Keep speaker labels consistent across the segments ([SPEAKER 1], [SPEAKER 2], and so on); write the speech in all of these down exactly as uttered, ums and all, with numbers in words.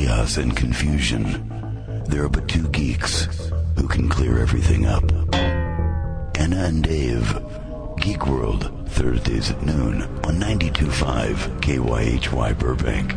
[SPEAKER 1] chaos and confusion, there are but two geeks who can clear everything up. Anna and Dave, Geek World, Thursdays at noon on ninety-two point five K Y H Y Burbank.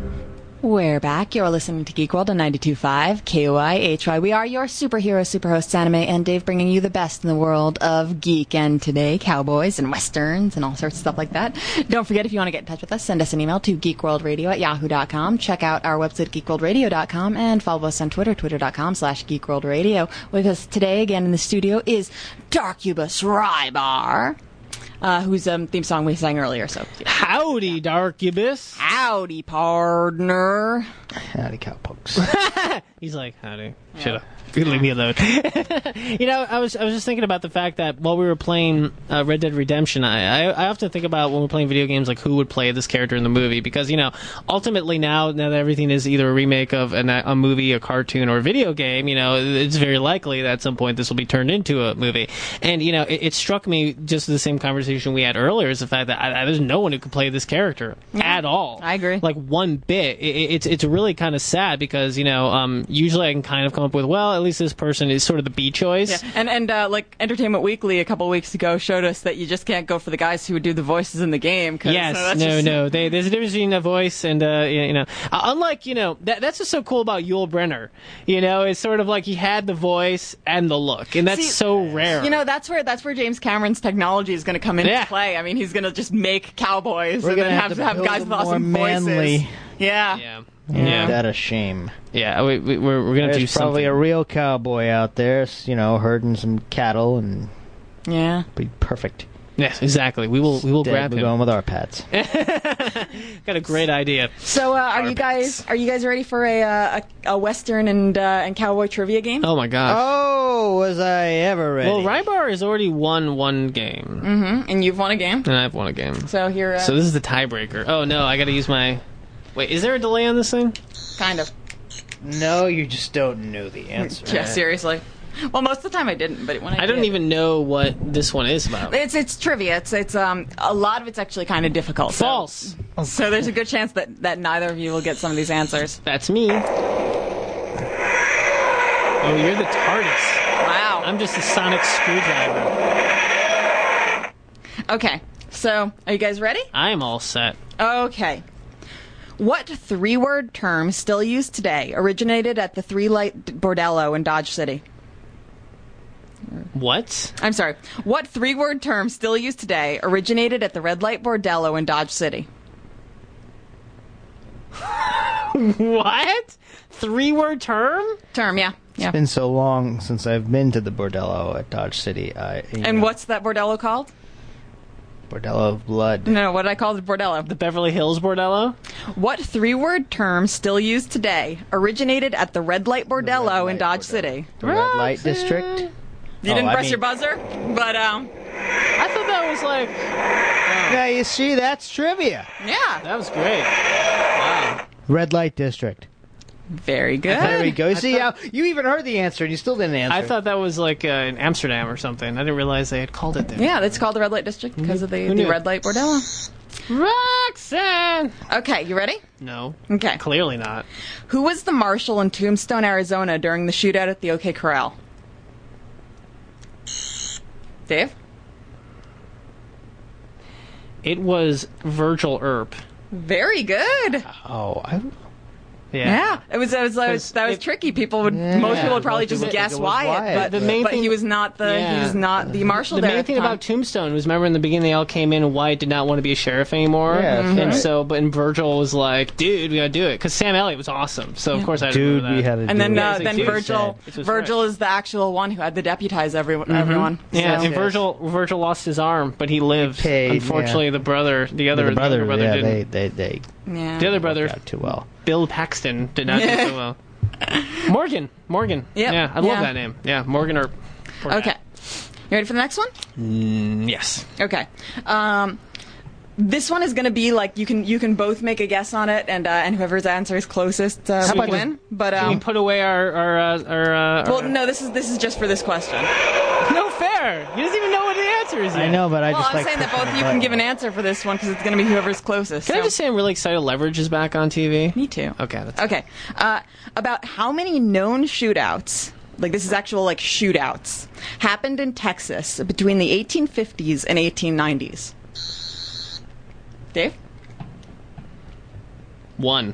[SPEAKER 2] We're back. You're listening to Geek World on ninety-two point five K Y H Y. We are your superhero superhosts, Anime and Dave, bringing you the best in the world of geek. And today, cowboys and westerns and all sorts of stuff like that. Don't forget, if you want to get in touch with us, send us an email to geekworldradio at yahoo dot com. Check out our website, geekworldradio dot com, and follow us on Twitter, twitter dot com slash geekworldradio. With us today, again in the studio, is Darkubus Rybar. Uh, whose um, theme song we sang earlier. So, yeah.
[SPEAKER 3] Howdy, Darkubus.
[SPEAKER 2] Howdy, partner.
[SPEAKER 4] Howdy, cowpokes.
[SPEAKER 3] He's like, howdy. Yeah. Shut up. Leave me alone. You know, I was I was just thinking about the fact that while we were playing uh, Red Dead Redemption, I, I I often think about when we're playing video games, like who would play this character in the movie, because, you know, ultimately now now that everything is either a remake of an, a movie, a cartoon, or a video game, you know, it's very likely that at some point this will be turned into a movie. And, you know, it, it struck me, just the same conversation we had earlier, is the fact that I, I, there's no one who could play this character yeah, at all.
[SPEAKER 2] I agree.
[SPEAKER 3] Like one bit. It, it's it's really kind of sad because, you know, um, usually I can kind of come up with, well, at least this person is sort of the B choice.
[SPEAKER 2] Yeah. And, and uh, like, Entertainment Weekly a couple of weeks ago showed us that you just can't go for the guys who would do the voices in the game. Cause,
[SPEAKER 3] yes,
[SPEAKER 2] no,
[SPEAKER 3] no,
[SPEAKER 2] just...
[SPEAKER 3] no. They, there's a difference between a voice and, uh, you know, uh, unlike, you know, that, that's what's so cool about Yul Brynner. You know, it's sort of like he had the voice and the look, and that's See, so rare.
[SPEAKER 2] You know, that's where that's where James Cameron's technology is going to come into
[SPEAKER 3] yeah.
[SPEAKER 2] play. I mean, he's going to just make cowboys
[SPEAKER 4] We're
[SPEAKER 2] and then
[SPEAKER 4] have
[SPEAKER 2] have,
[SPEAKER 4] to
[SPEAKER 2] have guys with awesome
[SPEAKER 4] manly.
[SPEAKER 2] voices. Yeah.
[SPEAKER 3] Yeah.
[SPEAKER 4] Yeah.
[SPEAKER 3] Yeah.
[SPEAKER 4] That a shame.
[SPEAKER 3] Yeah, we, we, we're, we're going to do
[SPEAKER 4] There's
[SPEAKER 3] something.
[SPEAKER 4] probably a real cowboy out there, you know, herding some cattle, and
[SPEAKER 2] yeah,
[SPEAKER 4] be perfect.
[SPEAKER 3] Yes, exactly. We will we will
[SPEAKER 4] Instead,
[SPEAKER 3] grab
[SPEAKER 4] we're
[SPEAKER 3] him.
[SPEAKER 4] going with our pets.
[SPEAKER 3] Got a great idea.
[SPEAKER 2] So, uh, are you guys are you guys ready for a uh, a, a western and uh, and cowboy trivia game?
[SPEAKER 3] Oh my gosh.
[SPEAKER 4] Oh, was I ever ready?
[SPEAKER 3] Well, Rybar has already won one game.
[SPEAKER 2] Mm-hmm. And you've won a game.
[SPEAKER 3] And I've won a game.
[SPEAKER 2] So here. Uh,
[SPEAKER 3] so this is the tiebreaker. Oh no, I got to use my. Wait, is there a delay on this thing?
[SPEAKER 2] Kind of.
[SPEAKER 4] No, you just don't know the answer.
[SPEAKER 2] Yeah, seriously. Well, most of the time I didn't, but when I
[SPEAKER 3] I don't
[SPEAKER 2] did,
[SPEAKER 3] even know what this one is about.
[SPEAKER 2] It's it's trivia. It's it's um a lot of it's actually kind of difficult. So,
[SPEAKER 3] False.
[SPEAKER 2] So there's a good chance that, that neither of you will get some of these answers.
[SPEAKER 3] That's me. Oh, you're the TARDIS.
[SPEAKER 2] Wow.
[SPEAKER 3] I'm just a sonic screwdriver.
[SPEAKER 2] Okay. So, are you guys ready?
[SPEAKER 3] I am all set.
[SPEAKER 2] Okay. What three-word term, still used today, originated at the Three Light Bordello in Dodge City?
[SPEAKER 3] What?
[SPEAKER 2] I'm sorry. What three-word term, still used today, originated at the Red Light Bordello in Dodge City?
[SPEAKER 3] What? Three-word term?
[SPEAKER 2] Term, yeah. yeah.
[SPEAKER 4] It's been so long since I've been to the Bordello at Dodge City. I,
[SPEAKER 2] and
[SPEAKER 4] know,
[SPEAKER 2] what's that Bordello called?
[SPEAKER 4] Bordello of Blood.
[SPEAKER 2] No, no, what did I call the Bordello?
[SPEAKER 3] The Beverly Hills Bordello?
[SPEAKER 2] What three-word term, still used today, originated at the Red Light Bordello
[SPEAKER 4] Red
[SPEAKER 2] in
[SPEAKER 4] Light
[SPEAKER 2] Dodge
[SPEAKER 4] Bordello.
[SPEAKER 2] City?
[SPEAKER 4] The Red Light District?
[SPEAKER 2] You
[SPEAKER 4] Oh,
[SPEAKER 2] didn't
[SPEAKER 4] I
[SPEAKER 2] press
[SPEAKER 4] mean-
[SPEAKER 2] your buzzer, but, um,
[SPEAKER 3] I thought that was like...
[SPEAKER 4] Yeah, you see, that's trivia.
[SPEAKER 2] yeah.
[SPEAKER 3] That was great. Wow.
[SPEAKER 4] Red Light District.
[SPEAKER 2] Very good.
[SPEAKER 4] There we go.
[SPEAKER 3] I
[SPEAKER 4] See
[SPEAKER 3] thought-
[SPEAKER 4] how you even heard the answer and you still didn't answer.
[SPEAKER 3] I thought that was like uh, in Amsterdam or something. I didn't realize they had called it there.
[SPEAKER 2] Yeah, it's called the Red Light District because of the,
[SPEAKER 3] Who
[SPEAKER 2] the
[SPEAKER 3] knew?
[SPEAKER 2] Red Light Bordello.
[SPEAKER 3] Roxanne!
[SPEAKER 2] Okay, you ready?
[SPEAKER 3] No.
[SPEAKER 2] Okay.
[SPEAKER 3] Clearly not.
[SPEAKER 2] Who was the marshal in Tombstone, Arizona during the shootout at the OK Corral? Dave?
[SPEAKER 3] It was Virgil Earp.
[SPEAKER 2] Very good.
[SPEAKER 4] Oh, I,
[SPEAKER 3] Yeah.
[SPEAKER 2] Yeah, it was. It was, it was that was
[SPEAKER 3] it-
[SPEAKER 2] tricky. People would.
[SPEAKER 4] Yeah.
[SPEAKER 2] Most people would probably
[SPEAKER 4] Most
[SPEAKER 2] just
[SPEAKER 4] people
[SPEAKER 2] guess
[SPEAKER 4] think it was
[SPEAKER 2] Wyatt,
[SPEAKER 4] Wyatt.
[SPEAKER 2] but,
[SPEAKER 3] The main
[SPEAKER 2] but
[SPEAKER 3] thing-
[SPEAKER 2] he was not the.
[SPEAKER 3] Yeah.
[SPEAKER 2] He was not the marshal
[SPEAKER 3] The
[SPEAKER 2] there.
[SPEAKER 3] main
[SPEAKER 2] at
[SPEAKER 3] thing
[SPEAKER 2] the time.
[SPEAKER 3] about Tombstone was, remember in the beginning they all came in and Wyatt did not want to be a sheriff anymore.
[SPEAKER 4] Yeah, that's
[SPEAKER 3] And
[SPEAKER 4] right.
[SPEAKER 3] so, but and Virgil was like, dude, we gotta do it. Because Sam Elliott was awesome. So, of course I
[SPEAKER 4] dude,
[SPEAKER 3] remember that.
[SPEAKER 4] we had to
[SPEAKER 2] And
[SPEAKER 4] do
[SPEAKER 2] then,
[SPEAKER 4] it.
[SPEAKER 2] uh,
[SPEAKER 3] it's like
[SPEAKER 2] then
[SPEAKER 3] dude
[SPEAKER 2] Virgil,
[SPEAKER 3] said. It was
[SPEAKER 2] Virgil is the actual one who had to deputize everyone. everyone.
[SPEAKER 3] Yeah,
[SPEAKER 2] So-
[SPEAKER 3] and Virgil Virgil lost his arm, but he lived.
[SPEAKER 4] paid,
[SPEAKER 3] Unfortunately,
[SPEAKER 4] yeah.
[SPEAKER 3] the brother, the other,
[SPEAKER 4] the brother,
[SPEAKER 3] the other brother
[SPEAKER 4] yeah,
[SPEAKER 3] didn't.
[SPEAKER 4] they, they, they
[SPEAKER 2] yeah.
[SPEAKER 3] The other brother,
[SPEAKER 4] worked out too well.
[SPEAKER 3] Bill Paxton, did not do so well. Morgan, Morgan.
[SPEAKER 2] Yep.
[SPEAKER 3] Yeah, I love
[SPEAKER 2] Yeah.
[SPEAKER 3] that name. Yeah, Morgan Earp. Poor
[SPEAKER 2] Okay.
[SPEAKER 3] guy.
[SPEAKER 2] You ready for the next one?
[SPEAKER 3] Mm, yes.
[SPEAKER 2] Okay. Um, this one is going to be like you can you can both make a guess on it, and uh, and whoever's answer is closest uh,
[SPEAKER 3] How
[SPEAKER 2] will
[SPEAKER 3] about
[SPEAKER 2] win. But
[SPEAKER 3] Can we
[SPEAKER 2] um,
[SPEAKER 3] put away our our uh, our? Uh,
[SPEAKER 2] well,
[SPEAKER 3] our
[SPEAKER 2] no, this is this is just for this question.
[SPEAKER 3] no fair. there. He doesn't even know what the answer is yet.
[SPEAKER 4] I know, but I
[SPEAKER 2] Well,
[SPEAKER 4] just
[SPEAKER 2] I'm
[SPEAKER 4] like
[SPEAKER 2] saying that
[SPEAKER 4] pushing
[SPEAKER 2] both
[SPEAKER 4] the
[SPEAKER 2] you can
[SPEAKER 4] button.
[SPEAKER 2] give an answer for this one because it's going to be whoever's closest.
[SPEAKER 3] Can I
[SPEAKER 2] so-
[SPEAKER 3] just say I'm really excited Leverage is back on T V?
[SPEAKER 2] Me too.
[SPEAKER 3] Okay. That's
[SPEAKER 2] Okay. Uh, about how many known shootouts, like this is actual like shootouts, happened in Texas between the eighteen fifties and eighteen nineties? Dave?
[SPEAKER 3] One.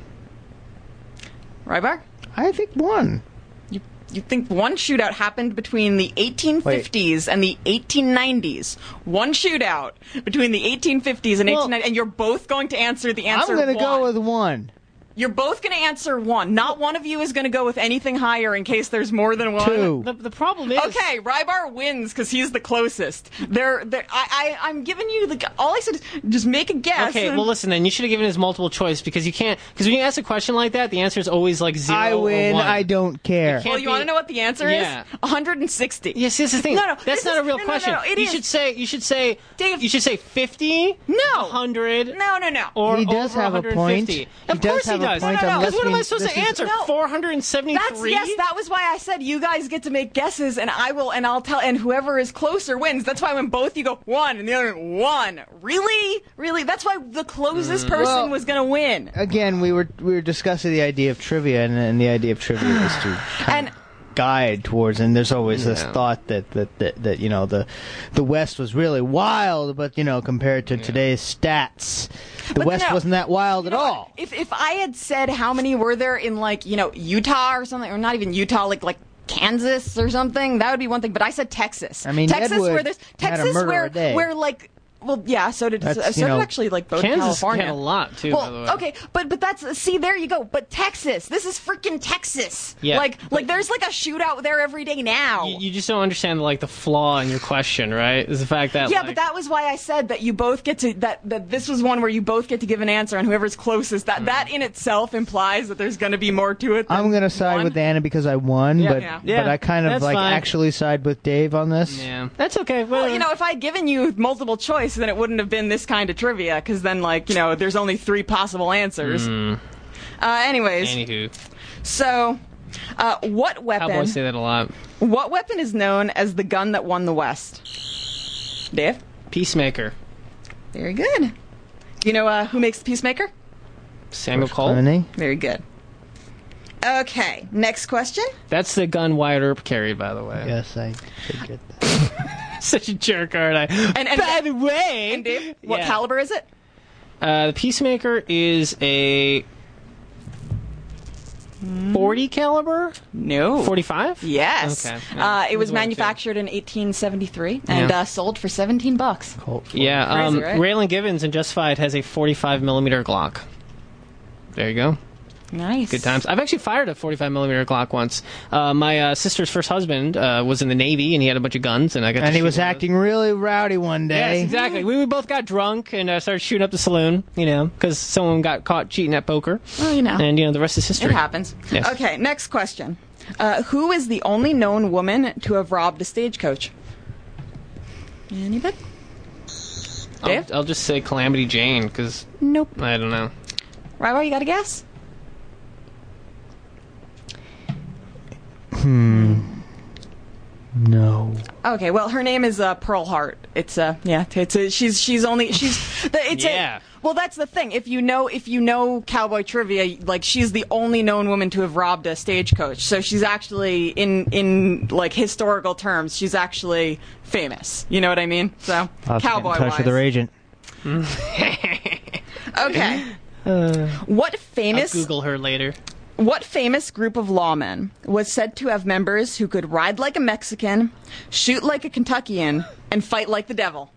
[SPEAKER 2] Rybar?
[SPEAKER 4] I think one.
[SPEAKER 2] You, you think one shootout happened between the eighteen fifties and the eighteen nineties? One shootout between the eighteen fifties and
[SPEAKER 3] Well-
[SPEAKER 2] eighteen nineties, and you're both going to answer the answer
[SPEAKER 4] I'm gonna
[SPEAKER 2] one.
[SPEAKER 4] go with one.
[SPEAKER 2] You're both going to answer one. Not one of you is going to go with anything higher in case there's more than one.
[SPEAKER 4] Two.
[SPEAKER 3] The, the problem is...
[SPEAKER 2] Okay, Rybar wins because he's the closest. They're, they're, I, I, I'm giving you the. All I said is just make a guess.
[SPEAKER 3] Okay,
[SPEAKER 2] and-
[SPEAKER 3] well, listen, then you should have given his multiple choice because you can't. Because when you ask a question like that, the answer is always like zero.
[SPEAKER 4] I
[SPEAKER 3] or
[SPEAKER 4] win.
[SPEAKER 3] one.
[SPEAKER 4] I don't care.
[SPEAKER 3] can't
[SPEAKER 2] Well, you
[SPEAKER 3] be-
[SPEAKER 2] want to know what the answer
[SPEAKER 3] Yeah.
[SPEAKER 2] is? one hundred sixty.
[SPEAKER 3] Yes, this is the thing.
[SPEAKER 2] No, no,
[SPEAKER 3] that's
[SPEAKER 2] this
[SPEAKER 3] not
[SPEAKER 2] is-
[SPEAKER 3] a real
[SPEAKER 2] no, no,
[SPEAKER 3] question.
[SPEAKER 2] no, it
[SPEAKER 3] you
[SPEAKER 2] is.
[SPEAKER 3] should say. You should say.
[SPEAKER 2] Dave-
[SPEAKER 3] You should say fifty.
[SPEAKER 2] No.
[SPEAKER 3] one hundred.
[SPEAKER 2] No, no, no.
[SPEAKER 3] Or
[SPEAKER 4] He does
[SPEAKER 3] over
[SPEAKER 4] have a
[SPEAKER 3] one hundred fifty.
[SPEAKER 4] point.
[SPEAKER 3] Of
[SPEAKER 4] He does
[SPEAKER 3] course
[SPEAKER 4] have
[SPEAKER 3] he
[SPEAKER 4] a
[SPEAKER 3] does.
[SPEAKER 4] point
[SPEAKER 2] No, no, no.
[SPEAKER 3] Because what am I
[SPEAKER 4] unless we-
[SPEAKER 3] supposed to
[SPEAKER 4] this is-
[SPEAKER 3] answer?
[SPEAKER 2] No.
[SPEAKER 3] four hundred seventy-three.
[SPEAKER 2] That's yes. That was why I said you guys get to make guesses, and I will, and I'll tell, and whoever is closer wins. That's why when both you go one and the other one, really, really. That's why the closest person
[SPEAKER 4] Well-
[SPEAKER 2] was going to win.
[SPEAKER 4] Again, we were we were discussing the idea of trivia, and, and the idea of trivia is to kind
[SPEAKER 2] And
[SPEAKER 4] of guide towards. And there's always this
[SPEAKER 3] Yeah.
[SPEAKER 4] thought that, that, that, that you know the the West was really wild, but you know compared to today's stats, the
[SPEAKER 2] But
[SPEAKER 4] West
[SPEAKER 2] no,
[SPEAKER 4] wasn't that wild
[SPEAKER 2] you
[SPEAKER 4] at
[SPEAKER 2] know what?
[SPEAKER 4] all.
[SPEAKER 2] If if I had said how many were there in like you know Utah or something, or not even Utah, like like Kansas or something, that would be one thing. But I said Texas.
[SPEAKER 4] I mean,
[SPEAKER 2] Texas
[SPEAKER 4] Edward
[SPEAKER 2] where there's
[SPEAKER 4] had a
[SPEAKER 2] Texas
[SPEAKER 4] murder
[SPEAKER 2] where
[SPEAKER 4] a day.
[SPEAKER 2] where like. Well, yeah. So did
[SPEAKER 4] That's,
[SPEAKER 2] so, so
[SPEAKER 4] you know,
[SPEAKER 2] did actually like both
[SPEAKER 3] Kansas
[SPEAKER 2] California.
[SPEAKER 3] had a lot too. by the
[SPEAKER 2] Well,
[SPEAKER 3] way.
[SPEAKER 2] okay, but but that's see there you go. But Texas, this is freaking Texas.
[SPEAKER 3] Yeah,
[SPEAKER 2] like
[SPEAKER 3] but-
[SPEAKER 2] like there's like a shootout there every day now.
[SPEAKER 3] You, you just don't understand like the flaw in your question, right? Is the fact that
[SPEAKER 2] yeah,
[SPEAKER 3] like,
[SPEAKER 2] but that was why I said that you both get to that that this was one where you both get to give an answer, and whoever's closest. That that in itself implies that there's going to be more to it. Than
[SPEAKER 4] I'm gonna side
[SPEAKER 2] one.
[SPEAKER 4] with Anna because I won,
[SPEAKER 2] Yeah.
[SPEAKER 4] but
[SPEAKER 2] Yeah.
[SPEAKER 3] Yeah,
[SPEAKER 4] but I kind of
[SPEAKER 3] that's
[SPEAKER 4] like
[SPEAKER 3] fine.
[SPEAKER 4] actually side with Dave on this.
[SPEAKER 3] Yeah, that's okay.
[SPEAKER 2] Well,
[SPEAKER 3] whatever.
[SPEAKER 2] you know, if I had given you multiple choice, then it wouldn't have been this kind of trivia, because then, like, you know, there's only three possible answers. Uh, anyways,
[SPEAKER 3] Anywho,
[SPEAKER 2] so, uh, what weapon?
[SPEAKER 3] Cowboys say that a lot.
[SPEAKER 2] What weapon is known as the gun that won the West? Dave?
[SPEAKER 3] Peacemaker.
[SPEAKER 2] Very good. You know uh, who makes the Peacemaker?
[SPEAKER 3] Samuel Cole.
[SPEAKER 4] Clooney?
[SPEAKER 2] Very good. Okay, next question.
[SPEAKER 3] That's the gun Wyatt Earp carried, by the way.
[SPEAKER 4] Yes, I did get that.
[SPEAKER 3] Such a jerk, aren't I?
[SPEAKER 2] And, and,
[SPEAKER 3] by the way,
[SPEAKER 2] and Dave, what
[SPEAKER 3] Yeah.
[SPEAKER 2] caliber is it?
[SPEAKER 3] Uh, the Peacemaker is a forty caliber,
[SPEAKER 2] No.
[SPEAKER 3] forty-five.
[SPEAKER 2] Yes.
[SPEAKER 3] Okay. Yeah.
[SPEAKER 2] Uh, it was
[SPEAKER 3] There's one, too.
[SPEAKER 2] manufactured in eighteen seventy-three and
[SPEAKER 3] Yeah.
[SPEAKER 2] uh, sold for seventeen bucks.
[SPEAKER 4] Colt
[SPEAKER 3] Yeah, um,
[SPEAKER 2] Crazy, right?
[SPEAKER 3] Raylan Givens in Justified has a forty-five millimeter Glock. There you go.
[SPEAKER 2] Nice.
[SPEAKER 3] Good times. I've actually fired a forty-five millimeter Glock once. Uh, my uh, sister's first husband uh, was in the Navy, and he had a bunch of guns, and I got. to
[SPEAKER 4] And he
[SPEAKER 3] shoot
[SPEAKER 4] was
[SPEAKER 3] one of those.
[SPEAKER 4] acting really rowdy one
[SPEAKER 3] Yes,
[SPEAKER 4] day.
[SPEAKER 3] exactly. We, we both got drunk and uh, started shooting up the saloon, you know, because someone got caught cheating at poker.
[SPEAKER 2] Well, you know.
[SPEAKER 3] And, you know, the rest is history.
[SPEAKER 2] It happens.
[SPEAKER 3] Yes.
[SPEAKER 2] Okay, next question. Uh, who is the only known woman to have robbed a stagecoach? Anybody?
[SPEAKER 3] I'll,
[SPEAKER 2] Dave?
[SPEAKER 3] I'll just say Calamity Jane, because
[SPEAKER 2] Nope.
[SPEAKER 3] I don't know.
[SPEAKER 2] Rybar, you got a guess?
[SPEAKER 4] No.
[SPEAKER 2] Okay, well, her name is uh, Pearl Hart. It's uh, yeah, it's a, she's she's only she's the, it's
[SPEAKER 3] Yeah.
[SPEAKER 2] a, well, that's the thing. If you know if you know cowboy trivia, like she's the only known woman to have robbed a stagecoach. So she's actually in in like historical terms, she's actually famous. You know what I mean? So
[SPEAKER 4] I'll have to get
[SPEAKER 2] cowboy
[SPEAKER 4] in touch with her
[SPEAKER 2] wise.
[SPEAKER 4] agent.
[SPEAKER 2] Okay. What
[SPEAKER 3] I'll
[SPEAKER 2] famous
[SPEAKER 3] Google her later.
[SPEAKER 2] What famous group of lawmen was said to have members who could ride like a Mexican, shoot like a Kentuckian, and fight like the devil?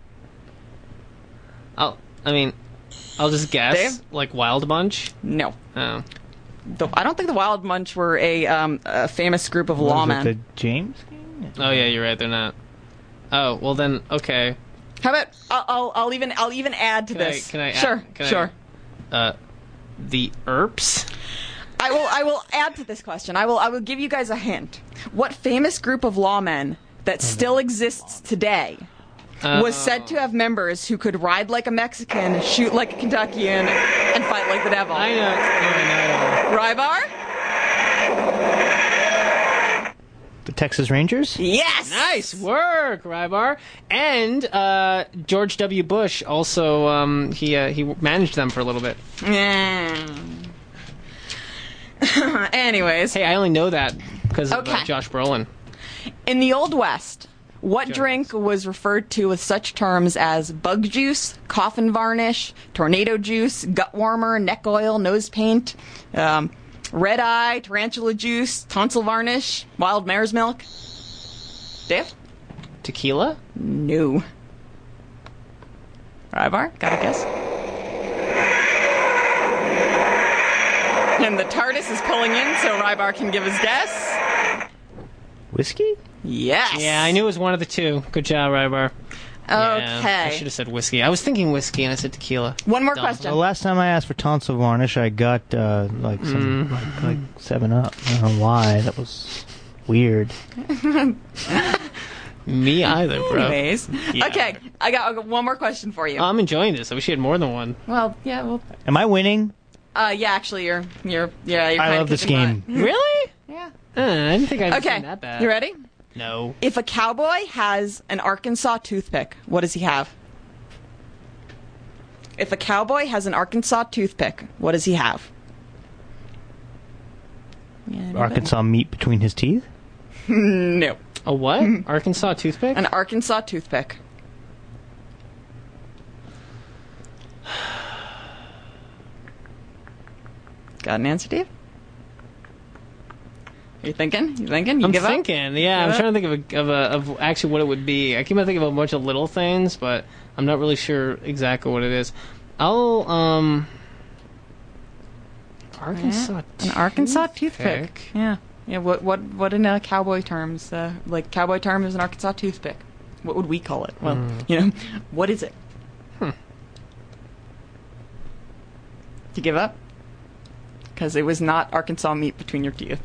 [SPEAKER 3] I'll, I mean, I'll just guess.
[SPEAKER 2] Dave?
[SPEAKER 3] Like Wild Bunch?
[SPEAKER 2] No.
[SPEAKER 3] Oh.
[SPEAKER 2] The, I don't think the Wild Bunch were a, um, a famous group of
[SPEAKER 4] Was
[SPEAKER 2] lawmen.
[SPEAKER 4] it the James Gang?
[SPEAKER 3] Oh, yeah, you're right. They're not. Oh, well then, okay.
[SPEAKER 2] How about I'll, I'll, I'll even I'll even add to
[SPEAKER 3] Can I-
[SPEAKER 2] this.
[SPEAKER 3] can I add-
[SPEAKER 2] Sure,
[SPEAKER 3] can I-
[SPEAKER 2] sure.
[SPEAKER 3] Uh, the Earps?
[SPEAKER 2] I will I will add to this question. I will I will give you guys a hint. What famous group of lawmen that still exists today was said to have members who could ride like a Mexican, shoot like a Kentuckian, and fight like the devil?
[SPEAKER 3] I know. I know, I know.
[SPEAKER 2] Rybar?
[SPEAKER 4] The Texas Rangers.
[SPEAKER 2] Yes!
[SPEAKER 3] Nice work, Rybar. And uh, George W. Bush also um, he uh, he managed them for a little bit.
[SPEAKER 2] Mm. Anyways.
[SPEAKER 3] Hey, I only know that because of
[SPEAKER 2] Okay.
[SPEAKER 3] uh, Josh Brolin.
[SPEAKER 2] In the Old West, what
[SPEAKER 3] Jones.
[SPEAKER 2] drink was referred to with such terms as bug juice, coffin varnish, tornado juice, gut warmer, neck oil, nose paint, um, red eye, tarantula juice, tonsil varnish, wild mare's milk? Dave?
[SPEAKER 3] Tequila?
[SPEAKER 2] No. Rybar, got a guess? And the TARDIS is pulling in so Rybar can give his guess.
[SPEAKER 4] Whiskey?
[SPEAKER 2] Yes.
[SPEAKER 3] Yeah, I knew it was one of the two. Good job, Rybar. Yeah,
[SPEAKER 2] Okay.
[SPEAKER 3] I should have said whiskey. I was thinking whiskey and I said tequila.
[SPEAKER 2] One more
[SPEAKER 3] Dumb.
[SPEAKER 2] question.
[SPEAKER 4] The last time I asked for tonsil varnish, I got uh, like some like, like Seven Up. I don't know why. That was weird.
[SPEAKER 3] Me either, bro.
[SPEAKER 2] Anyways.
[SPEAKER 3] Yeah.
[SPEAKER 2] Okay, I got, I got one more question for you.
[SPEAKER 3] Oh, I'm enjoying this. I wish you had more than one.
[SPEAKER 2] well, yeah, well,
[SPEAKER 4] Am I winning?
[SPEAKER 2] uh, yeah, actually, you're, you're, yeah, you're
[SPEAKER 4] I
[SPEAKER 2] kinda
[SPEAKER 4] love this
[SPEAKER 2] kicking
[SPEAKER 4] game.
[SPEAKER 3] Really?
[SPEAKER 2] butt. Yeah.
[SPEAKER 3] Uh, I didn't think I was
[SPEAKER 2] Okay,
[SPEAKER 3] that bad.
[SPEAKER 2] you ready?
[SPEAKER 3] No.
[SPEAKER 2] If a cowboy has an Arkansas toothpick, what does he have? If a cowboy has an Arkansas toothpick, what does he have? Yeah, anybody?
[SPEAKER 4] Arkansas meat between his teeth?
[SPEAKER 2] No.
[SPEAKER 3] A what? Arkansas toothpick?
[SPEAKER 2] An Arkansas toothpick. Got an answer, Dave? You thinking? You thinking? You
[SPEAKER 3] I'm
[SPEAKER 2] give up?
[SPEAKER 3] thinking. Yeah,
[SPEAKER 2] Give
[SPEAKER 3] I'm
[SPEAKER 2] up?
[SPEAKER 3] trying to think of, a, of a, of actually what it would be. I keep on thinking of a bunch of little things, but I'm not really sure exactly what it is. I'll um. Arkansas.
[SPEAKER 2] An Arkansas toothpick. Yeah. Yeah. What? What? What in uh, cowboy terms? Uh, like cowboy term is an Arkansas toothpick. What would we call it? Well, you know, what is it?
[SPEAKER 3] Hmm.
[SPEAKER 2] You give up? Because it was not Arkansas meat between your teeth.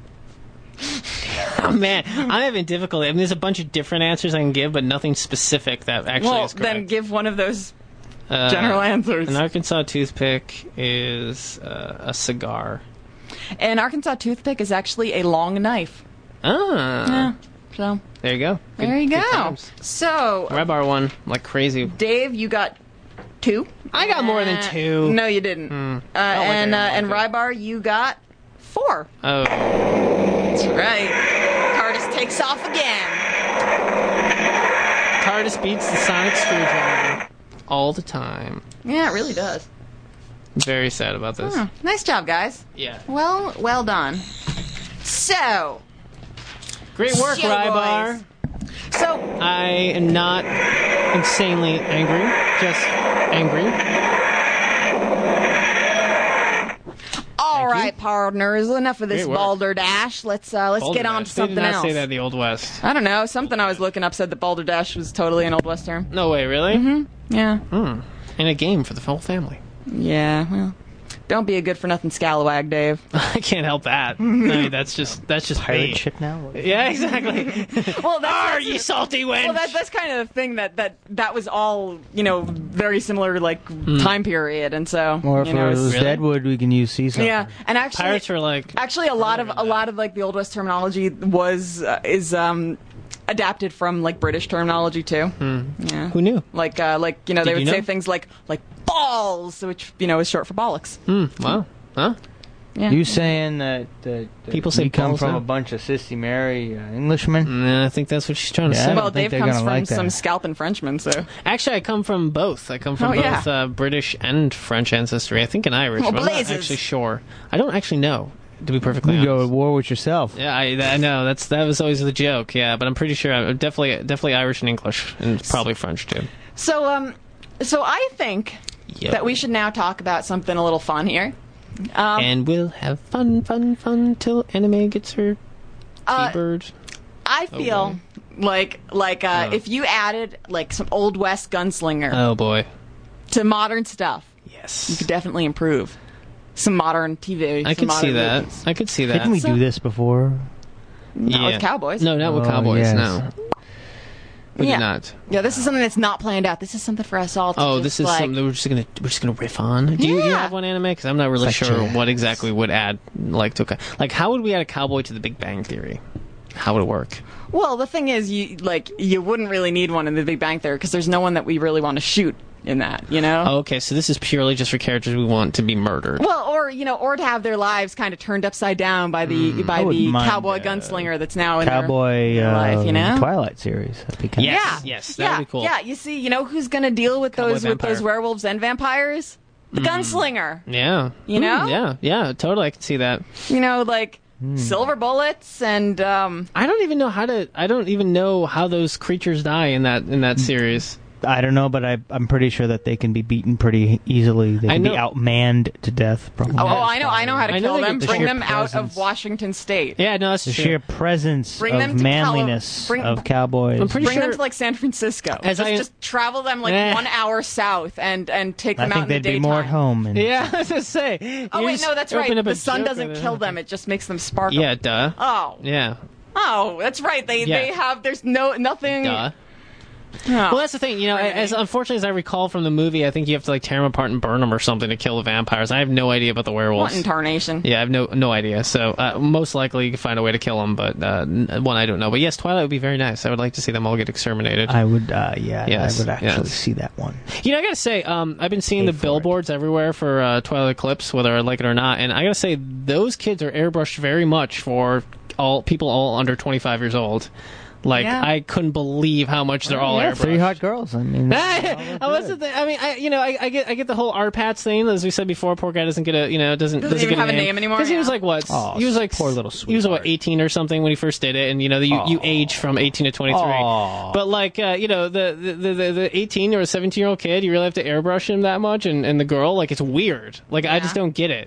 [SPEAKER 3] Oh man, I'm having difficulty. I mean, there's a bunch of different answers I can give, but nothing specific that actually
[SPEAKER 2] well,
[SPEAKER 3] is correct.
[SPEAKER 2] then give one of those
[SPEAKER 3] Uh,
[SPEAKER 2] general answers.
[SPEAKER 3] An Arkansas toothpick is uh, a cigar.
[SPEAKER 2] An Arkansas toothpick is actually a long knife.
[SPEAKER 3] Ah,
[SPEAKER 2] Yeah. So
[SPEAKER 3] there you go. Good-
[SPEAKER 2] there you
[SPEAKER 3] good
[SPEAKER 2] go.
[SPEAKER 3] times.
[SPEAKER 2] So
[SPEAKER 3] Rybar won like crazy.
[SPEAKER 2] Dave, you got two.
[SPEAKER 3] I got more than
[SPEAKER 2] Uh,
[SPEAKER 3] two.
[SPEAKER 2] No, you didn't.
[SPEAKER 3] Hmm.
[SPEAKER 2] Uh,
[SPEAKER 3] I don't like
[SPEAKER 2] and
[SPEAKER 3] it.
[SPEAKER 2] uh,
[SPEAKER 3] I
[SPEAKER 2] and
[SPEAKER 3] don't like
[SPEAKER 2] Rybar, you got four.
[SPEAKER 3] Oh,
[SPEAKER 2] That's right. TARDIS takes off again.
[SPEAKER 3] TARDIS beats the sonic screwdriver all the time.
[SPEAKER 2] Yeah, it really does.
[SPEAKER 3] I'm very sad about this.
[SPEAKER 2] Hmm. Nice job, guys.
[SPEAKER 3] Yeah.
[SPEAKER 2] Well, well done. So,
[SPEAKER 3] Great work,
[SPEAKER 2] Show
[SPEAKER 3] Rybar.
[SPEAKER 2] boys. so
[SPEAKER 3] I am not insanely angry, just angry.
[SPEAKER 2] all right, partners. Enough of this
[SPEAKER 3] Great work.
[SPEAKER 2] balderdash. Let's uh, let's get on to
[SPEAKER 3] Balderdash.
[SPEAKER 2] something
[SPEAKER 3] They did not
[SPEAKER 2] else.
[SPEAKER 3] say that in the Old West.
[SPEAKER 2] I don't know. Something I was looking up said that balderdash was totally an old west term.
[SPEAKER 3] No way, really? Mm-hmm.
[SPEAKER 2] Yeah.
[SPEAKER 3] Hmm. In a game for the whole family.
[SPEAKER 2] Yeah. Well, don't be a good for nothing scalawag, Dave.
[SPEAKER 3] I can't help that. I mean, that's just that's just
[SPEAKER 4] Pirate
[SPEAKER 3] me.
[SPEAKER 4] ship now?
[SPEAKER 3] Yeah, exactly.
[SPEAKER 2] Well, that's,
[SPEAKER 3] Are
[SPEAKER 2] that's
[SPEAKER 3] you salty wench?
[SPEAKER 2] Well, that's that's kind of the thing that that that was all you know very similar like time period, and so
[SPEAKER 4] Or if
[SPEAKER 2] you know,
[SPEAKER 4] it
[SPEAKER 2] it's-
[SPEAKER 4] was
[SPEAKER 3] Really?
[SPEAKER 4] Deadwood, we can use sea salt.
[SPEAKER 2] yeah, and actually,
[SPEAKER 3] Pirates are like
[SPEAKER 2] actually a lot of a lot of like the old west terminology was uh, is um adapted from like British terminology too. Yeah,
[SPEAKER 3] who knew?
[SPEAKER 2] like uh, like you know they
[SPEAKER 3] Did
[SPEAKER 2] would
[SPEAKER 3] you
[SPEAKER 2] say
[SPEAKER 3] know?
[SPEAKER 2] things like like balls, which you know is short for bollocks.
[SPEAKER 3] Hmm. Wow. Huh?
[SPEAKER 2] Yeah.
[SPEAKER 4] You saying that, that, that
[SPEAKER 3] People say
[SPEAKER 4] we come
[SPEAKER 3] balls
[SPEAKER 4] from
[SPEAKER 3] now?
[SPEAKER 4] a bunch of Sissy Mary uh, Englishmen?
[SPEAKER 3] Nah, I think that's what she's trying to
[SPEAKER 4] Yeah.
[SPEAKER 3] say.
[SPEAKER 4] I
[SPEAKER 2] well,
[SPEAKER 4] don't think
[SPEAKER 2] Dave
[SPEAKER 4] they're
[SPEAKER 2] comes
[SPEAKER 4] gonna
[SPEAKER 2] from
[SPEAKER 4] like that.
[SPEAKER 2] some scalping Frenchmen, so
[SPEAKER 3] Actually, I come from both. I come from
[SPEAKER 2] Oh, yeah.
[SPEAKER 3] both uh, British and French ancestry. I think an Irish.
[SPEAKER 2] Well,
[SPEAKER 3] but I'm not
[SPEAKER 2] blazes.
[SPEAKER 3] actually sure. I don't actually know, to be perfectly
[SPEAKER 4] You go
[SPEAKER 3] honest.
[SPEAKER 4] to war with yourself.
[SPEAKER 3] Yeah, I, I know. That's that was always the joke. Yeah, but I'm pretty sure I'm definitely definitely Irish and English, and probably French too.
[SPEAKER 2] so um so I think
[SPEAKER 3] Yep.
[SPEAKER 2] that we should now talk about something a little fun here. Um,
[SPEAKER 3] And we'll have fun, fun, fun till anime gets her
[SPEAKER 2] uh,
[SPEAKER 3] T-bird.
[SPEAKER 2] I feel like like uh,
[SPEAKER 3] Oh.
[SPEAKER 2] if you added like some old west gunslinger
[SPEAKER 3] Oh boy.
[SPEAKER 2] to modern stuff, you
[SPEAKER 3] Yes.
[SPEAKER 2] could definitely improve some modern T V.
[SPEAKER 3] I
[SPEAKER 2] some
[SPEAKER 3] could see
[SPEAKER 2] modern
[SPEAKER 3] that.
[SPEAKER 2] movies.
[SPEAKER 3] I could see that.
[SPEAKER 4] Didn't we
[SPEAKER 2] So-
[SPEAKER 4] do this before?
[SPEAKER 2] Not with cowboys.
[SPEAKER 3] No, not with
[SPEAKER 4] Oh,
[SPEAKER 3] cowboys.
[SPEAKER 4] yes.
[SPEAKER 3] No, we
[SPEAKER 2] Yeah.
[SPEAKER 3] did not.
[SPEAKER 2] Yeah, this is something that's not planned out. This is something for us all. To
[SPEAKER 3] Oh,
[SPEAKER 2] just,
[SPEAKER 3] this is
[SPEAKER 2] like,
[SPEAKER 3] something that we're just gonna we're just gonna riff on. Do you, do you
[SPEAKER 2] Yeah.
[SPEAKER 3] have one anime? Because I'm not really
[SPEAKER 4] Such
[SPEAKER 3] sure
[SPEAKER 4] a-
[SPEAKER 3] what exactly would add like to a, like how would we add a cowboy to The Big Bang Theory? how would it work?
[SPEAKER 2] Well, the thing is, you like you wouldn't really need one in the Big Bang Theory because there's no one that we really want to shoot in that, you know?
[SPEAKER 3] Oh, okay, so this is purely just for characters we want to be murdered.
[SPEAKER 2] Well, or you know, or to have their lives kind of turned upside down by the
[SPEAKER 3] Mm.
[SPEAKER 2] by
[SPEAKER 4] I wouldn't
[SPEAKER 2] the
[SPEAKER 4] mind,
[SPEAKER 2] cowboy
[SPEAKER 4] uh,
[SPEAKER 2] gunslinger that's now in
[SPEAKER 4] Cowboy
[SPEAKER 2] their, their life, you
[SPEAKER 4] uh,
[SPEAKER 2] know?
[SPEAKER 4] Twilight series. That'd be kind
[SPEAKER 3] Yes,
[SPEAKER 2] Yeah,
[SPEAKER 3] yes, that
[SPEAKER 2] yeah,
[SPEAKER 3] would be cool.
[SPEAKER 2] Yeah, you see, you know who's going to deal with
[SPEAKER 3] Cowboy
[SPEAKER 2] those with
[SPEAKER 3] vampire.
[SPEAKER 2] those werewolves and vampires? The gunslinger.
[SPEAKER 3] Yeah.
[SPEAKER 2] You know?
[SPEAKER 3] Mm, yeah, yeah, totally. I can see that.
[SPEAKER 2] You know, like
[SPEAKER 3] Hmm.
[SPEAKER 2] silver bullets and um
[SPEAKER 3] I don't even know how to. I don't even know how those creatures die in that in that series.
[SPEAKER 4] I don't know, but I, I'm pretty sure that they can be beaten pretty easily. They
[SPEAKER 3] I
[SPEAKER 4] can be
[SPEAKER 3] know-
[SPEAKER 4] outmanned to death. Probably.
[SPEAKER 2] Oh, oh, I know, I know how to
[SPEAKER 3] I know
[SPEAKER 2] kill
[SPEAKER 3] they
[SPEAKER 2] them.
[SPEAKER 3] get the
[SPEAKER 2] Bring
[SPEAKER 4] sheer
[SPEAKER 2] them out of
[SPEAKER 4] presence.
[SPEAKER 2] Washington State.
[SPEAKER 3] Yeah, no, that's
[SPEAKER 4] The
[SPEAKER 3] true.
[SPEAKER 4] sheer presence
[SPEAKER 2] Bring them
[SPEAKER 4] of
[SPEAKER 2] to Cali-
[SPEAKER 4] manliness
[SPEAKER 2] bring-
[SPEAKER 4] of cowboys.
[SPEAKER 3] I'm pretty
[SPEAKER 2] Bring
[SPEAKER 3] sure.
[SPEAKER 2] them to like San Francisco.
[SPEAKER 3] As
[SPEAKER 2] just,
[SPEAKER 3] I-
[SPEAKER 2] just travel them like
[SPEAKER 3] Eh.
[SPEAKER 2] one hour south and and take
[SPEAKER 4] I
[SPEAKER 2] them out
[SPEAKER 4] think
[SPEAKER 2] in the
[SPEAKER 4] they'd be
[SPEAKER 2] daytime.
[SPEAKER 4] more at home. And
[SPEAKER 3] Yeah, I was gonna say.
[SPEAKER 2] Oh
[SPEAKER 3] You
[SPEAKER 2] wait,
[SPEAKER 3] just
[SPEAKER 2] no, that's
[SPEAKER 3] open
[SPEAKER 2] right.
[SPEAKER 3] up a
[SPEAKER 2] The sun
[SPEAKER 3] joke
[SPEAKER 2] doesn't
[SPEAKER 3] with it.
[SPEAKER 2] kill them; it just makes them sparkle.
[SPEAKER 3] Yeah, duh.
[SPEAKER 2] Oh,
[SPEAKER 3] Yeah,
[SPEAKER 2] oh, that's right. They
[SPEAKER 3] Yeah.
[SPEAKER 2] they have. There's no nothing.
[SPEAKER 3] duh.
[SPEAKER 2] Oh.
[SPEAKER 3] Well, that's the thing. You know,
[SPEAKER 2] Really?
[SPEAKER 3] as unfortunately as I recall from the movie, I think you have to like tear them apart and burn them or something to kill the vampires. I have no idea about the
[SPEAKER 2] What
[SPEAKER 3] werewolves.
[SPEAKER 2] in tarnation?
[SPEAKER 3] Yeah, I have no no idea. So uh, most likely you can find a way to kill them, but uh, n- one I don't know. But yes, Twilight would be very nice. I would like to see them all get exterminated.
[SPEAKER 4] I would, uh, yeah,
[SPEAKER 3] Yes,
[SPEAKER 4] I would actually
[SPEAKER 3] yes.
[SPEAKER 4] see that one.
[SPEAKER 3] You know, I gotta say, um, I've been seeing
[SPEAKER 4] Pay
[SPEAKER 3] the
[SPEAKER 4] for
[SPEAKER 3] billboards everywhere for uh, Twilight Eclipse, whether I like it or not, and I gotta say, those kids are airbrushed very much for all people all under twenty-five years old. Like,
[SPEAKER 2] Yeah.
[SPEAKER 3] I couldn't believe how much they're all
[SPEAKER 4] yeah,
[SPEAKER 3] airbrushed.
[SPEAKER 4] three hot girls. I mean,
[SPEAKER 3] I wasn't. th- I mean, I you know, I, I get I get the whole R Pats thing, as we said before. Poor guy doesn't get a you know doesn't
[SPEAKER 2] Doesn't even
[SPEAKER 3] get
[SPEAKER 2] have a name anymore,
[SPEAKER 3] because he was
[SPEAKER 2] yeah.
[SPEAKER 3] like what
[SPEAKER 4] Oh,
[SPEAKER 3] he was like
[SPEAKER 4] poor little
[SPEAKER 3] he was what
[SPEAKER 4] sweetheart.
[SPEAKER 3] eighteen or something when he first did it, and you know you, you
[SPEAKER 4] Aw.
[SPEAKER 3] age from eighteen to twenty three.
[SPEAKER 4] Aw.
[SPEAKER 3] But like uh, you know the the, the the eighteen or seventeen year old kid, you really have to airbrush him that much, and, and the girl like it's weird. Like I
[SPEAKER 2] Yeah.
[SPEAKER 3] just don't get it.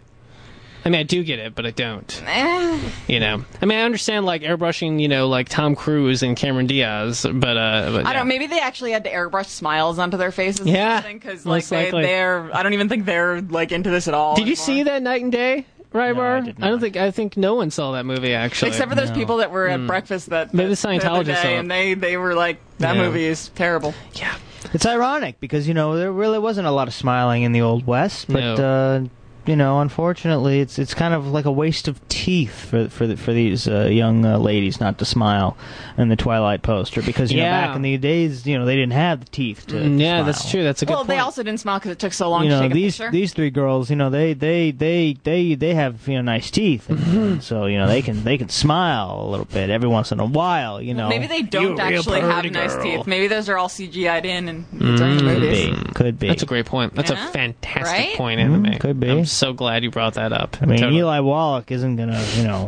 [SPEAKER 3] I mean, I do get it, but I don't.
[SPEAKER 2] Eh.
[SPEAKER 3] You know, I mean, I understand like airbrushing, you know, like Tom Cruise and Cameron Diaz, but uh, but,
[SPEAKER 2] I
[SPEAKER 3] yeah.
[SPEAKER 2] don't. Maybe they actually had to airbrush smiles onto their faces.
[SPEAKER 3] Yeah,
[SPEAKER 2] because like
[SPEAKER 3] most
[SPEAKER 2] they,
[SPEAKER 3] likely.
[SPEAKER 2] they're. I don't even think they're like into this at all.
[SPEAKER 3] Did you
[SPEAKER 2] anymore.
[SPEAKER 3] see that Night and Day, Rybar?
[SPEAKER 4] No, I did
[SPEAKER 3] don't
[SPEAKER 4] not.
[SPEAKER 3] think I think no one saw that movie actually.
[SPEAKER 2] Except for those
[SPEAKER 4] No.
[SPEAKER 2] people that were at breakfast that
[SPEAKER 3] Maybe
[SPEAKER 2] that-
[SPEAKER 3] the
[SPEAKER 2] the other
[SPEAKER 3] Scientologists saw
[SPEAKER 2] day,
[SPEAKER 3] it.
[SPEAKER 2] and they they were like, that
[SPEAKER 3] Yeah.
[SPEAKER 2] movie is terrible.
[SPEAKER 3] yeah,
[SPEAKER 4] It's ironic because, you know, there really wasn't a lot of smiling in the Old West, but,
[SPEAKER 3] No.
[SPEAKER 4] uh, you know, unfortunately, it's it's kind of like a waste of teeth for for the, for these uh, young uh, ladies not to smile in the Twilight poster because, you know,
[SPEAKER 3] Yeah.
[SPEAKER 4] back in the days, you know, they didn't have the teeth to,
[SPEAKER 3] Mm,
[SPEAKER 4] to
[SPEAKER 3] yeah,
[SPEAKER 4] smile.
[SPEAKER 3] that's true. That's a good
[SPEAKER 2] Well,
[SPEAKER 3] point.
[SPEAKER 2] they also didn't smile because it took so long
[SPEAKER 4] You
[SPEAKER 2] to
[SPEAKER 4] know,
[SPEAKER 2] take a
[SPEAKER 4] these
[SPEAKER 2] picture.
[SPEAKER 4] these three girls, you know, they they they they they have, you know, nice teeth, and, and so, you know, they can they can smile a little bit every once in a while, you know.
[SPEAKER 2] Maybe they
[SPEAKER 4] You
[SPEAKER 2] don't
[SPEAKER 4] real
[SPEAKER 2] actually have
[SPEAKER 4] pretty
[SPEAKER 2] nice
[SPEAKER 4] girl.
[SPEAKER 2] teeth. Maybe those are all C G I'd in and during the
[SPEAKER 4] Could
[SPEAKER 2] movies.
[SPEAKER 4] be, could be.
[SPEAKER 3] That's a great point. That's
[SPEAKER 2] Yeah,
[SPEAKER 3] a fantastic
[SPEAKER 2] right?
[SPEAKER 3] point, Anime.
[SPEAKER 4] Mm, could be.
[SPEAKER 3] I'm so glad you brought that up.
[SPEAKER 4] I mean,
[SPEAKER 3] Totally.
[SPEAKER 4] Eli Wallach isn't gonna, you know,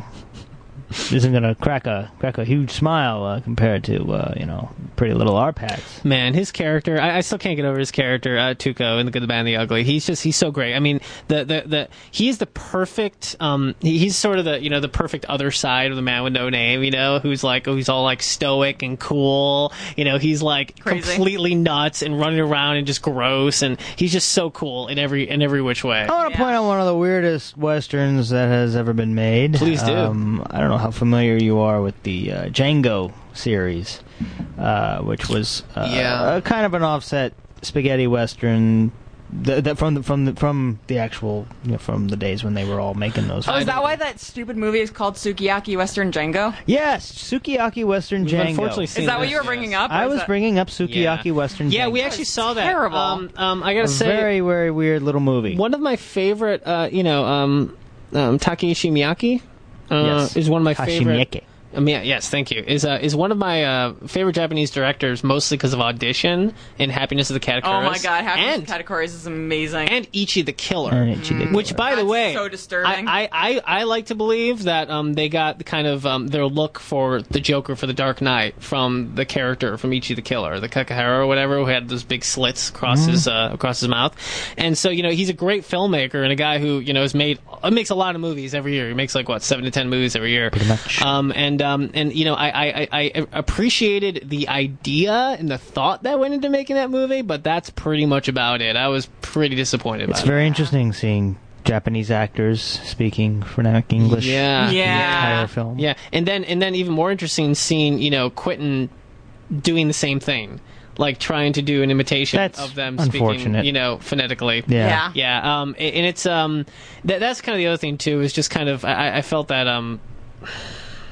[SPEAKER 4] isn't gonna crack a crack a huge smile uh, compared to, uh, you know, Pretty Little Arpats.
[SPEAKER 3] Man, his character, I, I still can't get over his character, uh, Tuco in The Good, the Bad, and the Ugly. He's just, he's so great. I mean, the, the, the, he is the perfect, um, he- he's sort of the, you know, the perfect other side of the man with no name, you know, who's like, oh, he's all like stoic and cool. You know, he's like
[SPEAKER 2] Crazy.
[SPEAKER 3] completely nuts and running around and just gross, and he's just so cool in every, in every which way.
[SPEAKER 4] I want to
[SPEAKER 2] Yeah.
[SPEAKER 4] point out one of the weirdest westerns that has ever been made.
[SPEAKER 3] Please do.
[SPEAKER 4] Um, I don't know how familiar you are with the uh, Django series, uh, which was uh,
[SPEAKER 3] Yeah.
[SPEAKER 4] a kind of an offset spaghetti western. Th- that from the from the from the actual you know, from the days when they were all making those.
[SPEAKER 2] Oh, is that why that stupid movie is called Sukiyaki Western Django?
[SPEAKER 4] Yes, Sukiyaki Western
[SPEAKER 3] We've
[SPEAKER 4] Django.
[SPEAKER 3] unfortunately seen
[SPEAKER 2] Is that what
[SPEAKER 3] this,
[SPEAKER 2] you were
[SPEAKER 3] yes.
[SPEAKER 2] bringing up? or
[SPEAKER 4] I
[SPEAKER 2] is
[SPEAKER 4] was
[SPEAKER 2] that-
[SPEAKER 4] bringing up Sukiyaki
[SPEAKER 3] Yeah.
[SPEAKER 4] Western.
[SPEAKER 3] Yeah,
[SPEAKER 4] Django.
[SPEAKER 3] we actually saw that.
[SPEAKER 2] terrible.
[SPEAKER 3] Um, um, I
[SPEAKER 4] a
[SPEAKER 3] gotta say,
[SPEAKER 4] very very weird little movie.
[SPEAKER 3] one of my favorite, uh, you know, um, um, Takeshi Miyake uh,
[SPEAKER 4] Yes.
[SPEAKER 3] is one of my
[SPEAKER 4] Takeshi
[SPEAKER 3] favorite.
[SPEAKER 4] Miike.
[SPEAKER 3] Um, yeah, yes, thank you. Is uh, is one of my uh, favorite Japanese directors, mostly because of Audition and Happiness of the Katakuris.
[SPEAKER 2] Oh my god, Happiness
[SPEAKER 3] and
[SPEAKER 2] of Categories is amazing.
[SPEAKER 3] and Ichi the Killer.
[SPEAKER 4] And Ichi the Killer.
[SPEAKER 3] Which, by the
[SPEAKER 2] That's
[SPEAKER 3] way,
[SPEAKER 2] so disturbing.
[SPEAKER 3] I, I, I, I like to believe that um, they got the kind of um, their look for the Joker for the Dark Knight from the character from Ichi the Killer, the Kakahara or whatever, who had those big slits across
[SPEAKER 4] Mm-hmm.
[SPEAKER 3] his uh, across his mouth. And so, you know, he's a great filmmaker and a guy who, you know, has made uh, makes a lot of movies every year. He makes like what seven to ten movies every year.
[SPEAKER 4] Pretty much.
[SPEAKER 3] Um, and um, and you know, I, I, I, I appreciated the idea and the thought that went into making that movie, but that's pretty much about it. I was pretty disappointed.
[SPEAKER 4] It's
[SPEAKER 3] about
[SPEAKER 4] very interesting seeing Japanese actors speaking phonetic English.
[SPEAKER 3] Yeah.
[SPEAKER 4] The
[SPEAKER 2] Yeah.
[SPEAKER 4] entire film.
[SPEAKER 3] Yeah, and then and then even more interesting seeing you know Quentin doing the same thing, like trying to do an imitation
[SPEAKER 4] That's
[SPEAKER 3] of them speaking,
[SPEAKER 4] unfortunate.
[SPEAKER 3] you know, phonetically.
[SPEAKER 4] Yeah.
[SPEAKER 2] Yeah.
[SPEAKER 3] Yeah, um, and and it's um, that that's kind of the other thing too. Is just kind of I, I felt that um,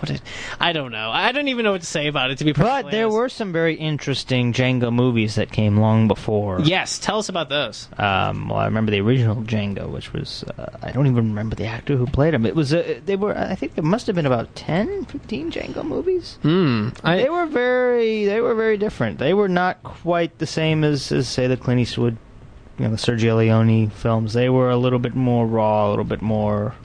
[SPEAKER 3] what did I don't know. I don't even know what to say about it, to be perfectly
[SPEAKER 4] But there
[SPEAKER 3] honest.
[SPEAKER 4] were some very interesting Django movies that came long before.
[SPEAKER 3] Yes, tell us about those.
[SPEAKER 4] Um, well, I remember the original Django, which was uh, I don't even remember the actor who played him. It was uh, they were I think there must have been about ten, fifteen Django movies.
[SPEAKER 3] Hmm. I,
[SPEAKER 4] They were very they were very different. They were not quite the same as, as say the Clint Eastwood, you know, the Sergio Leone films. They were a little bit more raw, a little bit more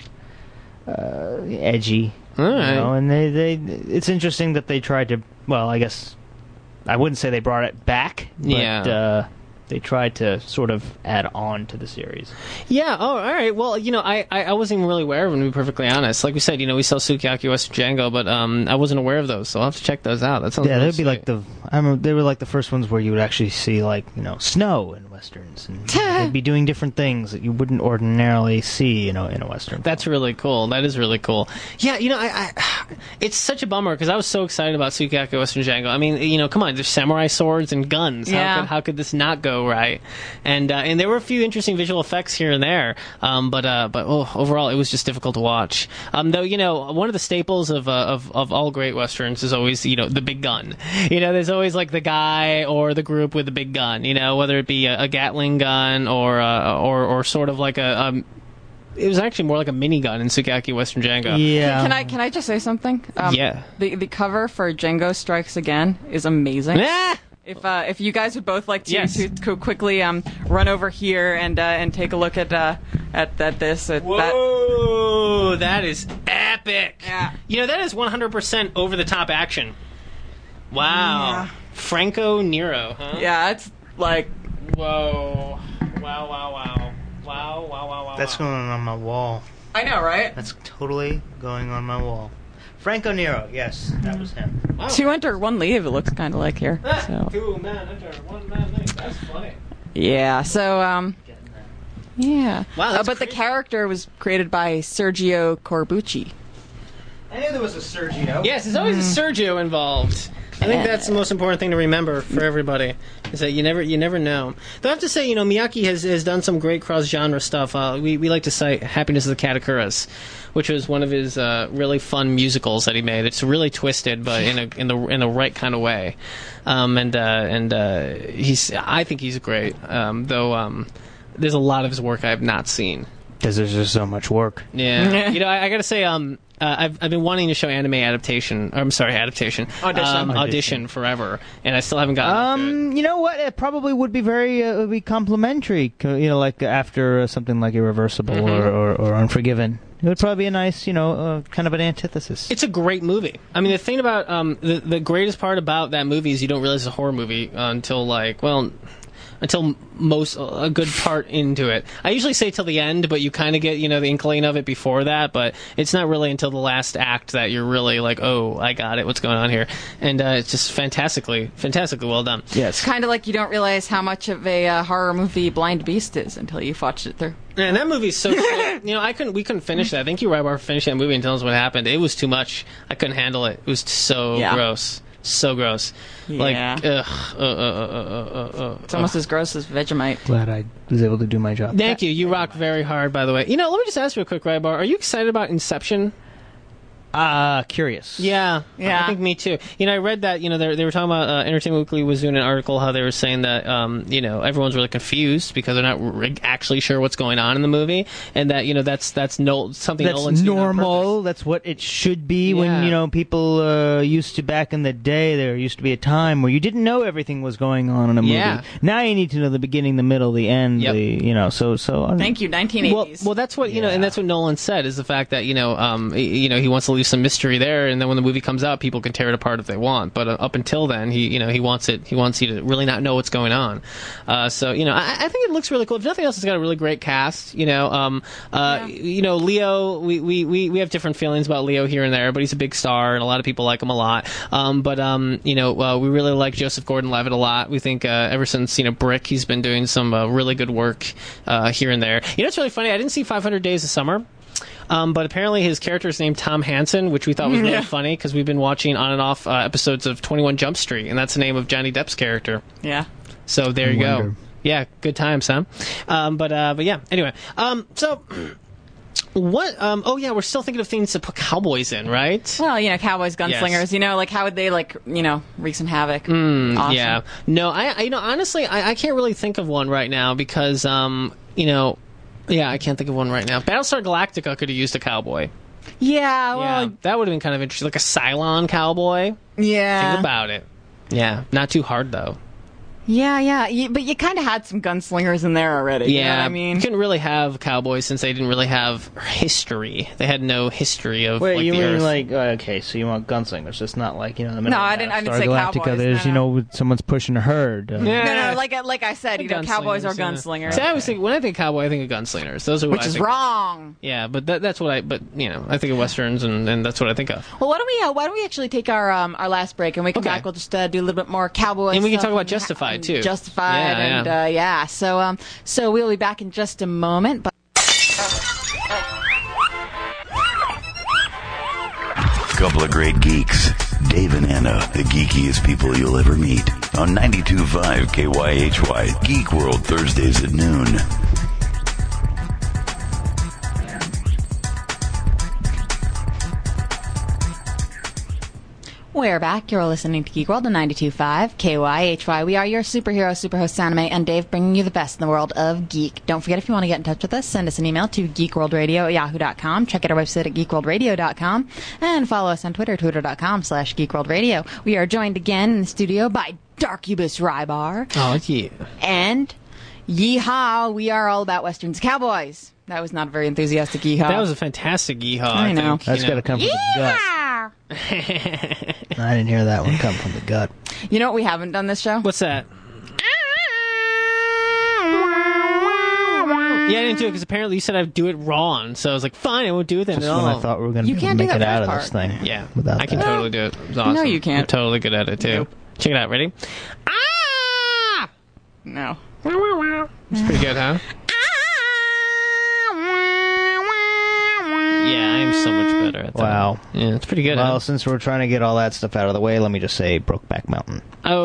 [SPEAKER 4] uh, edgy.
[SPEAKER 3] All right.
[SPEAKER 4] You know, and they, they it's interesting that they tried to, well, I guess I wouldn't say they brought it back, but
[SPEAKER 3] Yeah.
[SPEAKER 4] uh, they tried to sort of add on to the series.
[SPEAKER 3] Yeah, oh, all right. Well, you know, I, I, I wasn't even really aware of them, to be perfectly honest. Like we said, you know, we saw Sukiyaki Western Django, but um, I wasn't aware of those, so I'll have to check those out. That sounds
[SPEAKER 4] Yeah,
[SPEAKER 3] really
[SPEAKER 4] they'd be
[SPEAKER 3] sweet.
[SPEAKER 4] like the I remember they were like the first ones where you would actually see like, you know, snow in westerns, and they'd be doing different things that you wouldn't ordinarily see, you know, in a western.
[SPEAKER 3] That's really cool. That is really cool. Yeah, you know, I, I it's such a bummer because I was so excited about Sukiyaki Western Django. I mean, you know, come on, there's samurai swords and guns.
[SPEAKER 2] Yeah.
[SPEAKER 3] How could, how could this not go right? And uh, and there were a few interesting visual effects here and there, um, but uh, but oh, overall it was just difficult to watch. Um, though, you know, one of the staples of, uh, of of all great westerns is always, you know, the big gun. You know, there's always like the guy or the group with the big gun. You know, whether it be a, a Gatling gun or uh, or or sort of like a um, it was actually more like a minigun in Sukiyaki Western Django.
[SPEAKER 4] Yeah.
[SPEAKER 2] Can I can I just say something? Um,
[SPEAKER 3] Yeah.
[SPEAKER 2] The the cover for Django Strikes Again is amazing.
[SPEAKER 3] Ah!
[SPEAKER 2] If uh, if you guys would both like to,
[SPEAKER 3] Yes.
[SPEAKER 2] to, to quickly um, run over here and uh, and take a look at uh, at, at this at that.
[SPEAKER 3] Whoa, that is epic.
[SPEAKER 2] Yeah.
[SPEAKER 3] You know, that is one hundred percent over the top action. Wow.
[SPEAKER 2] Yeah.
[SPEAKER 3] Franco Nero, huh?
[SPEAKER 2] Yeah, it's like
[SPEAKER 3] Whoa. Wow, wow, wow. Wow, wow, wow, wow.
[SPEAKER 4] That's
[SPEAKER 3] wow.
[SPEAKER 4] going on my wall.
[SPEAKER 2] I know, right?
[SPEAKER 4] That's totally going on my wall. Franco Nero, yes, that was him.
[SPEAKER 3] Wow.
[SPEAKER 2] Two enter, one leave. It looks kind of like here.
[SPEAKER 3] Ah,
[SPEAKER 2] So
[SPEAKER 3] Two man enter, one man leave. That's funny.
[SPEAKER 2] yeah, so um, yeah.
[SPEAKER 3] Wow,
[SPEAKER 2] Uh,
[SPEAKER 3] that's
[SPEAKER 2] but the
[SPEAKER 3] crazy.
[SPEAKER 2] character was created by Sergio Corbucci.
[SPEAKER 4] I knew there was a Sergio.
[SPEAKER 3] Yes, there's always a Sergio involved. I think that's the most important thing to remember for everybody, is that you never you never know. Though I have to say, you know, Miyake has, has done some great cross-genre stuff. Uh, we, we like to cite Happiness of the Katakuras, which was one of his uh, really fun musicals that he made. It's really twisted, but in a in the in the right kind of way. Um, and uh, and uh, he's I think he's great. Um, though um, there's a lot of his work I have not seen.
[SPEAKER 4] Because there's just so much work.
[SPEAKER 3] Yeah, you know, I, I gotta say, um, uh, I've I've been wanting to show anime adaptation. Or, I'm sorry, adaptation,
[SPEAKER 2] Audition.
[SPEAKER 3] um, audition,
[SPEAKER 4] Audition.
[SPEAKER 3] forever, and I still haven't gotten. to it.
[SPEAKER 4] Um, you know what? It probably would be very uh, would be complimentary. co- You know, like after uh, something like Irreversible
[SPEAKER 3] Mm-hmm.
[SPEAKER 4] or, or, or Unforgiven, it would probably be a nice, you know, uh, kind of an antithesis.
[SPEAKER 3] It's a great movie. I mean, the thing about um, the the greatest part about that movie is you don't realize it's a horror movie uh, until like well. Until most a good part into it. I usually say till the end, but you kind of get, you know, the inkling of it before that. But it's not really until the last act that you're really like, oh, I got it. What's going on here? And uh, it's just fantastically, fantastically well done.
[SPEAKER 4] Yes.
[SPEAKER 2] Kind of like you don't realize how much of a uh, horror movie Blind Beast is until you've watched it through.
[SPEAKER 3] And that movie's so shit. You know, I couldn't. We couldn't finish that. Thank you, Rybar, for finishing that movie and telling us what happened. It was too much. I couldn't handle it. It was so
[SPEAKER 2] Yeah.
[SPEAKER 3] gross. So gross. Like,
[SPEAKER 2] Yeah.
[SPEAKER 3] ugh, uh, uh, uh, uh, uh, uh,
[SPEAKER 2] It's almost as gross as Vegemite.
[SPEAKER 4] Glad I was able to do my job.
[SPEAKER 3] Thank you. You rock very hard, by the way. You know, let me just ask you a quick, Rybar. Are you excited about Inception?
[SPEAKER 4] Uh, curious.
[SPEAKER 3] Yeah,
[SPEAKER 2] Yeah.
[SPEAKER 3] I think me too. You know, I read that. You know, they they were talking about uh, Entertainment Weekly was doing an article how they were saying that um, you know, everyone's really confused because they're not r- actually sure what's going on in the movie, and that, you know, that's that's no something
[SPEAKER 4] That's
[SPEAKER 3] Nolan's doing on
[SPEAKER 4] normal. That's what it should be.
[SPEAKER 3] Yeah.
[SPEAKER 4] When, you know, people uh, used to, back in the day, there used to be a time where you didn't know everything was going on in a movie.
[SPEAKER 3] Yeah.
[SPEAKER 4] Now you need to know the beginning, the middle, the end.
[SPEAKER 3] Yep.
[SPEAKER 4] The, you know, so so. uh,
[SPEAKER 2] Thank you, nineteen
[SPEAKER 3] Well,
[SPEAKER 2] eighties.
[SPEAKER 3] well, that's what you know,
[SPEAKER 4] Yeah.
[SPEAKER 3] and that's what Nolan said is the fact that, you know, um, y- you know, he wants to leave some mystery there, and then when the movie comes out, people can tear it apart if they want. But uh, up until then, he, you know, he wants it. He wants you to really not know what's going on. Uh, so, you know, I, I think it looks really cool. If nothing else, it's got a really great cast. You know, um, uh,
[SPEAKER 2] Yeah.
[SPEAKER 3] you know, Leo. We, we, we, we have different feelings about Leo here and there, but he's a big star, and a lot of people like him a lot. Um, but um, you know, uh, we really like Joseph Gordon-Levitt a lot. We think uh, ever since, you know, Brick, he's been doing some uh, really good work uh, here and there. You know, it's really funny. I didn't see five hundred Days of Summer. Um, but apparently his character is named Tom Hansen, which we thought was really
[SPEAKER 2] Yeah.
[SPEAKER 3] funny because we've been watching on and off uh, episodes of twenty-one Jump Street, and that's the name of Johnny Depp's character.
[SPEAKER 2] yeah.
[SPEAKER 3] So there you
[SPEAKER 4] wonder.
[SPEAKER 3] go. Yeah, good times, huh? Um, but uh, but yeah. Anyway, um, so What? Um, oh yeah, we're still thinking of things to put cowboys in, right?
[SPEAKER 2] Well, you know, cowboys, gunslingers.
[SPEAKER 3] Yes.
[SPEAKER 2] You know, like how would they like you know wreak some havoc?
[SPEAKER 3] Mm,
[SPEAKER 2] awesome.
[SPEAKER 3] Yeah. No, I, I. You know, honestly, I, I can't really think of one right now because, um, you know, yeah, I can't think of one right now. Battlestar Galactica could have used a cowboy.
[SPEAKER 2] Yeah. Well.
[SPEAKER 3] Yeah, that would have been kind of interesting, like a Cylon cowboy.
[SPEAKER 2] Yeah.
[SPEAKER 3] Think about it. Yeah, not too hard though.
[SPEAKER 2] Yeah, yeah, you, but you kind of had some gunslingers in there already.
[SPEAKER 3] Yeah,
[SPEAKER 2] you know what I mean,
[SPEAKER 3] you couldn't really have cowboys since they didn't really have history. They had no history of.
[SPEAKER 4] Wait,
[SPEAKER 3] like,
[SPEAKER 4] you
[SPEAKER 3] the
[SPEAKER 4] mean
[SPEAKER 3] Earth.
[SPEAKER 4] like uh, okay? So you want gunslingers? It's not like you know. The middle
[SPEAKER 2] No,
[SPEAKER 4] of
[SPEAKER 2] I didn't- I didn't
[SPEAKER 4] Battlestar
[SPEAKER 2] say
[SPEAKER 4] Galactica,
[SPEAKER 2] cowboys,
[SPEAKER 4] There's
[SPEAKER 2] no,
[SPEAKER 4] you know someone's pushing a herd. Uh,
[SPEAKER 3] Yeah.
[SPEAKER 2] no, no, like like I said, you know, cowboys are
[SPEAKER 3] Gunslingers, yeah.
[SPEAKER 2] gunslingers,
[SPEAKER 3] See, I was thinking, when I think cowboy, I think of gunslingers. Those are what
[SPEAKER 2] which
[SPEAKER 3] I
[SPEAKER 2] is
[SPEAKER 3] think.
[SPEAKER 2] wrong.
[SPEAKER 3] Yeah, but that, that's what I. But you know, I think of westerns, and, and that's what I think of.
[SPEAKER 2] Well, why don't we uh, why don't we actually take our um, our last break and we come
[SPEAKER 3] Okay.
[SPEAKER 2] back? We'll just uh, do a little bit more cowboy.
[SPEAKER 3] And we can
[SPEAKER 2] stuff
[SPEAKER 3] talk about
[SPEAKER 2] and-
[SPEAKER 3] Justified,
[SPEAKER 2] and
[SPEAKER 3] too.
[SPEAKER 2] Justified,
[SPEAKER 3] Yeah,
[SPEAKER 2] and
[SPEAKER 3] yeah.
[SPEAKER 2] Uh, yeah. So um, so we'll be back in just a moment. But
[SPEAKER 1] Couple of great geeks. Dave and Anna, the geekiest people you'll ever meet. On ninety-two point five K Y H Y, Geek World, Thursdays at noon.
[SPEAKER 2] we're back. You're listening to Geek World on ninety-two point five K Y H Y. We are your superhero, superhost Anime, and Dave bringing you the best in the world of geek. Don't forget, if you want to get in touch with us, send us an email to geekworldradio at yahoo dot com. Check out our website at geekworldradio dot com. And follow us on Twitter, twitter dot com slash geekworldradio. We are joined again in the studio by Darkubus Rybar.
[SPEAKER 3] Oh yeah.
[SPEAKER 2] And yeehaw, we are all about westerns cowboys. That was not a very enthusiastic yeehaw.
[SPEAKER 3] That was a fantastic yeehaw.
[SPEAKER 2] I know.
[SPEAKER 3] think,
[SPEAKER 4] That's
[SPEAKER 3] you know.
[SPEAKER 4] got to come from the gut.
[SPEAKER 2] Yeah!
[SPEAKER 4] I didn't hear that one come from the gut.
[SPEAKER 2] You know what we haven't done this show?
[SPEAKER 3] What's that? Yeah, I didn't do it because apparently you said I'd do it wrong. So I was like, fine, I won't do it then.
[SPEAKER 4] Just
[SPEAKER 3] at
[SPEAKER 4] when
[SPEAKER 3] all.
[SPEAKER 4] I thought we were going to
[SPEAKER 2] You
[SPEAKER 4] be able
[SPEAKER 2] can't
[SPEAKER 4] to
[SPEAKER 2] do
[SPEAKER 4] make it
[SPEAKER 2] that
[SPEAKER 4] out of
[SPEAKER 2] first
[SPEAKER 4] this
[SPEAKER 2] part.
[SPEAKER 4] thing.
[SPEAKER 3] Yeah,
[SPEAKER 4] without
[SPEAKER 3] I can
[SPEAKER 4] that.
[SPEAKER 3] totally do it. It was awesome.
[SPEAKER 2] No, you can't.
[SPEAKER 3] I'm totally good at it too.
[SPEAKER 2] Nope.
[SPEAKER 3] Check it out. Ready? Ah!
[SPEAKER 2] No.
[SPEAKER 3] It's pretty good, huh? Yeah, I am so much better at that.
[SPEAKER 4] Wow.
[SPEAKER 3] Yeah, it's pretty good.
[SPEAKER 4] Well,
[SPEAKER 3] huh?
[SPEAKER 4] since we're trying to get all that stuff out of the way, let me just say Brokeback Mountain.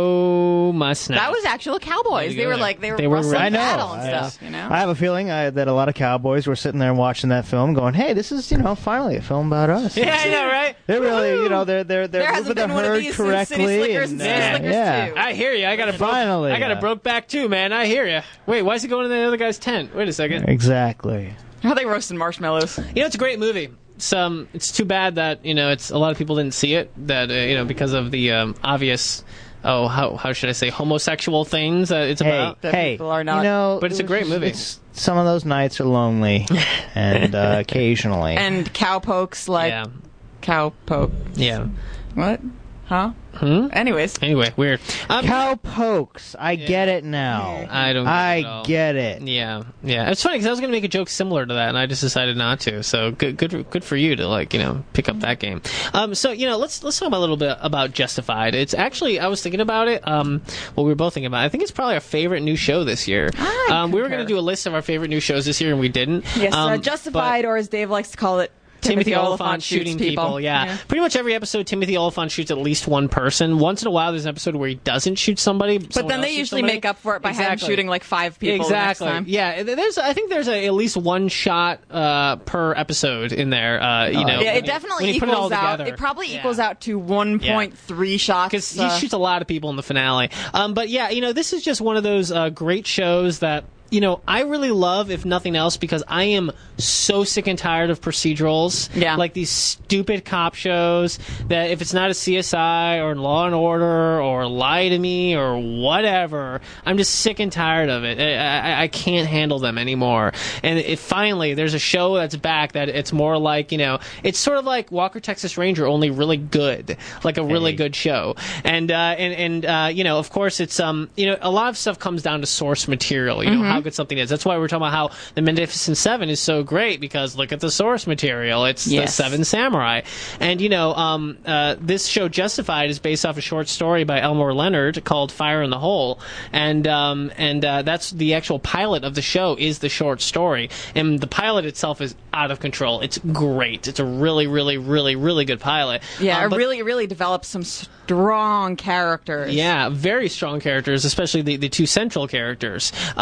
[SPEAKER 3] Oh my snap!
[SPEAKER 2] That was actual cowboys.
[SPEAKER 3] Way to
[SPEAKER 2] They
[SPEAKER 3] go
[SPEAKER 2] were
[SPEAKER 3] there.
[SPEAKER 2] like they were
[SPEAKER 3] They were
[SPEAKER 2] wrestling
[SPEAKER 3] right.
[SPEAKER 4] I know.
[SPEAKER 2] battle and
[SPEAKER 4] I,
[SPEAKER 2] stuff. You know.
[SPEAKER 4] I have a feeling I, that a lot of cowboys were sitting there watching that film, going, "Hey, this is you know finally a film about us."
[SPEAKER 3] Yeah, I know, right?
[SPEAKER 4] They're really, you know, they're they're they're
[SPEAKER 2] There hasn't
[SPEAKER 4] moving the
[SPEAKER 2] been one of
[SPEAKER 4] herd
[SPEAKER 2] these since
[SPEAKER 4] correctly.
[SPEAKER 2] City Slickers and City
[SPEAKER 3] uh,
[SPEAKER 2] Slickers
[SPEAKER 4] yeah.
[SPEAKER 2] too.
[SPEAKER 3] I hear you. I got a broke,
[SPEAKER 4] Finally,
[SPEAKER 3] I got a
[SPEAKER 4] uh,
[SPEAKER 3] broke back too, man. I hear you. Wait, why is he going to the other guy's tent? Wait a second.
[SPEAKER 4] Exactly.
[SPEAKER 2] How they roasting marshmallows?
[SPEAKER 3] You know, it's a great movie. It's um, it's too bad that you know, it's a lot of people didn't see it. That uh, you know, because of the um, obvious, oh, how how should I say, homosexual things that it's
[SPEAKER 4] Hey,
[SPEAKER 3] about.
[SPEAKER 2] That
[SPEAKER 4] hey,
[SPEAKER 2] people are not-
[SPEAKER 4] you know,
[SPEAKER 3] But it's a great movie.
[SPEAKER 4] it's- some of those nights are lonely, and uh, occasionally.
[SPEAKER 2] And cow pokes like
[SPEAKER 3] Yeah,
[SPEAKER 2] cow poke.
[SPEAKER 3] yeah.
[SPEAKER 2] What? Huh?
[SPEAKER 3] Hmm.
[SPEAKER 2] Anyways,
[SPEAKER 3] Anyway, weird. Um,
[SPEAKER 4] Cow pokes. I get it now.
[SPEAKER 3] I don't. Get
[SPEAKER 4] I
[SPEAKER 3] it at all.
[SPEAKER 4] get it.
[SPEAKER 3] Yeah, yeah. It's funny because I was going to make a joke similar to that, and I just decided not to. So good, good, good for you to like you know pick up that game. Um, so you know, let's let's talk about a little bit about Justified. It's actually I was thinking about it. Um, well, we were both thinking about it. I think it's probably our favorite new show this year.
[SPEAKER 2] I
[SPEAKER 3] Um, we were
[SPEAKER 2] concur.
[SPEAKER 3] going to do a list of our favorite new shows this year, and we didn't.
[SPEAKER 2] yes, uh,
[SPEAKER 3] Um,
[SPEAKER 2] Justified, or as Dave likes to call it,
[SPEAKER 3] Timothy,
[SPEAKER 2] Timothy
[SPEAKER 3] Oliphant,
[SPEAKER 2] Oliphant shoots
[SPEAKER 3] shooting
[SPEAKER 2] people.
[SPEAKER 3] people. Yeah.
[SPEAKER 2] Yeah.
[SPEAKER 3] Pretty much every episode, Timothy Oliphant shoots at least one person. Once in a while, there's an episode where he doesn't shoot somebody.
[SPEAKER 2] But then they usually make up for it by him
[SPEAKER 3] Exactly.
[SPEAKER 2] shooting like five people
[SPEAKER 3] Exactly.
[SPEAKER 2] the next time.
[SPEAKER 3] Yeah. There's. I think there's a, at least one shot uh, per episode in there. Uh, you
[SPEAKER 4] Oh,
[SPEAKER 3] know.
[SPEAKER 2] Yeah,
[SPEAKER 3] when
[SPEAKER 2] it
[SPEAKER 3] you-
[SPEAKER 2] definitely
[SPEAKER 3] when you put
[SPEAKER 2] equals
[SPEAKER 3] it all
[SPEAKER 2] out.
[SPEAKER 3] together.
[SPEAKER 2] It probably
[SPEAKER 3] Yeah.
[SPEAKER 2] equals out to one point three shots.
[SPEAKER 3] because he
[SPEAKER 2] uh,
[SPEAKER 3] shoots a lot of people in the finale. Um, but yeah, you know, this is just one of those uh, great shows that you know I really love, if nothing else, because I am so sick and tired of procedurals.
[SPEAKER 2] Yeah.
[SPEAKER 3] Like these stupid cop shows that if it's not a C S I or Law and Order or Lie to Me or whatever, I'm just sick and tired of it. I, I, I can't handle them anymore. And it, finally, there's a show that's back that it's more like, you know, it's sort of like Walker, Texas Ranger, only really good, like a really
[SPEAKER 4] Hey.
[SPEAKER 3] good show. And uh, and and uh, you know, of course, it's um, you know, a lot of stuff comes down to source material. You know how good something is. That's why we're talking about how the Magnificent Seven is so great, because look at the source material. It's the
[SPEAKER 2] Yes.
[SPEAKER 3] Seven Samurai. And you know, um, uh, this show Justified is based off a short story by Elmore Leonard called Fire in the Hole, and um, and uh, that's the actual pilot of the show is the short story, and the pilot itself is out of control. It's great. It's a really, really, really, really good pilot.
[SPEAKER 2] yeah,
[SPEAKER 3] Um,
[SPEAKER 2] it
[SPEAKER 3] but-
[SPEAKER 2] really, really develops some strong characters.
[SPEAKER 3] yeah, very strong characters, especially the, the two central characters. Um,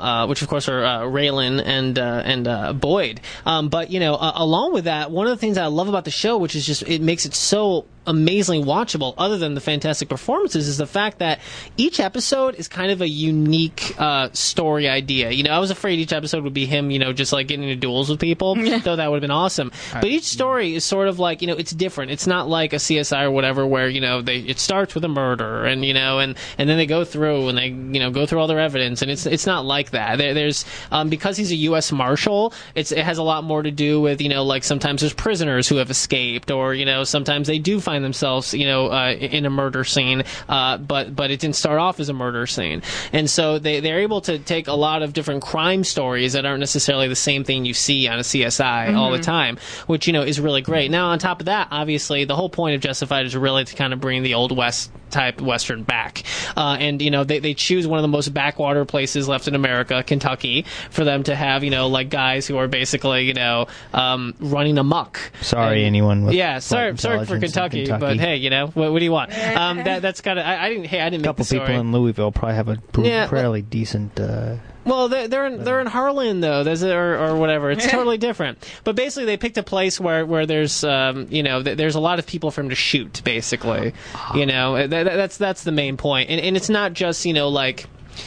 [SPEAKER 3] uh, which of course are uh, Raylan and uh, and uh, Boyd. Um, but you know, uh, along with that, one of the things I love about the show, which is just it makes it so amazingly watchable, other than the fantastic performances, is the fact that each episode is kind of a unique uh, story idea. You know, I was afraid each episode would be him, you know, just like getting into duels with people, though that would have been awesome. But each story is sort of like, you know, it's different. It's not like a C S I or whatever where, you know, they it starts with a murder and, you know, and, and then they go through and they, you know, go through all their evidence, and it's it's not like that. There, there's, um, because he's a U S Marshal, it's, it has a lot more to do with, you know, like sometimes there's prisoners who have escaped, or, you know, sometimes they do find themselves, you know, uh, in a murder scene, uh, but but it didn't start off as a murder scene. And so they, they're able to take a lot of different crime stories that aren't necessarily the same thing you see on a C S I mm-hmm. all the time, which, you know, is really great. Now, on top of that, obviously, the whole point of Justified is really to kind of bring the Old West type Western back. Uh, and, you know, they, they choose one of the most backwater places left in America, Kentucky, for them to have, you know, like guys who are basically, you know, um, running amok.
[SPEAKER 4] Sorry,
[SPEAKER 3] and,
[SPEAKER 4] anyone with
[SPEAKER 3] yeah, sorry, sorry for Kentucky,
[SPEAKER 4] Kentucky,
[SPEAKER 3] but hey, you know, what, what do you want? Um, that that's kind of I, I didn't. Hey, I didn't.
[SPEAKER 4] A couple
[SPEAKER 3] make the
[SPEAKER 4] people
[SPEAKER 3] story.
[SPEAKER 4] in Louisville probably have a pr-
[SPEAKER 3] Yeah,
[SPEAKER 4] fairly decent. Uh,
[SPEAKER 3] Well, they're they're in, they're in Harlan though, there's or or whatever. It's totally different. But basically, they picked a place where where there's um you know th- there's a lot of people for him to shoot. Basically, you know that, that's that's the main point. And and it's not just you know like.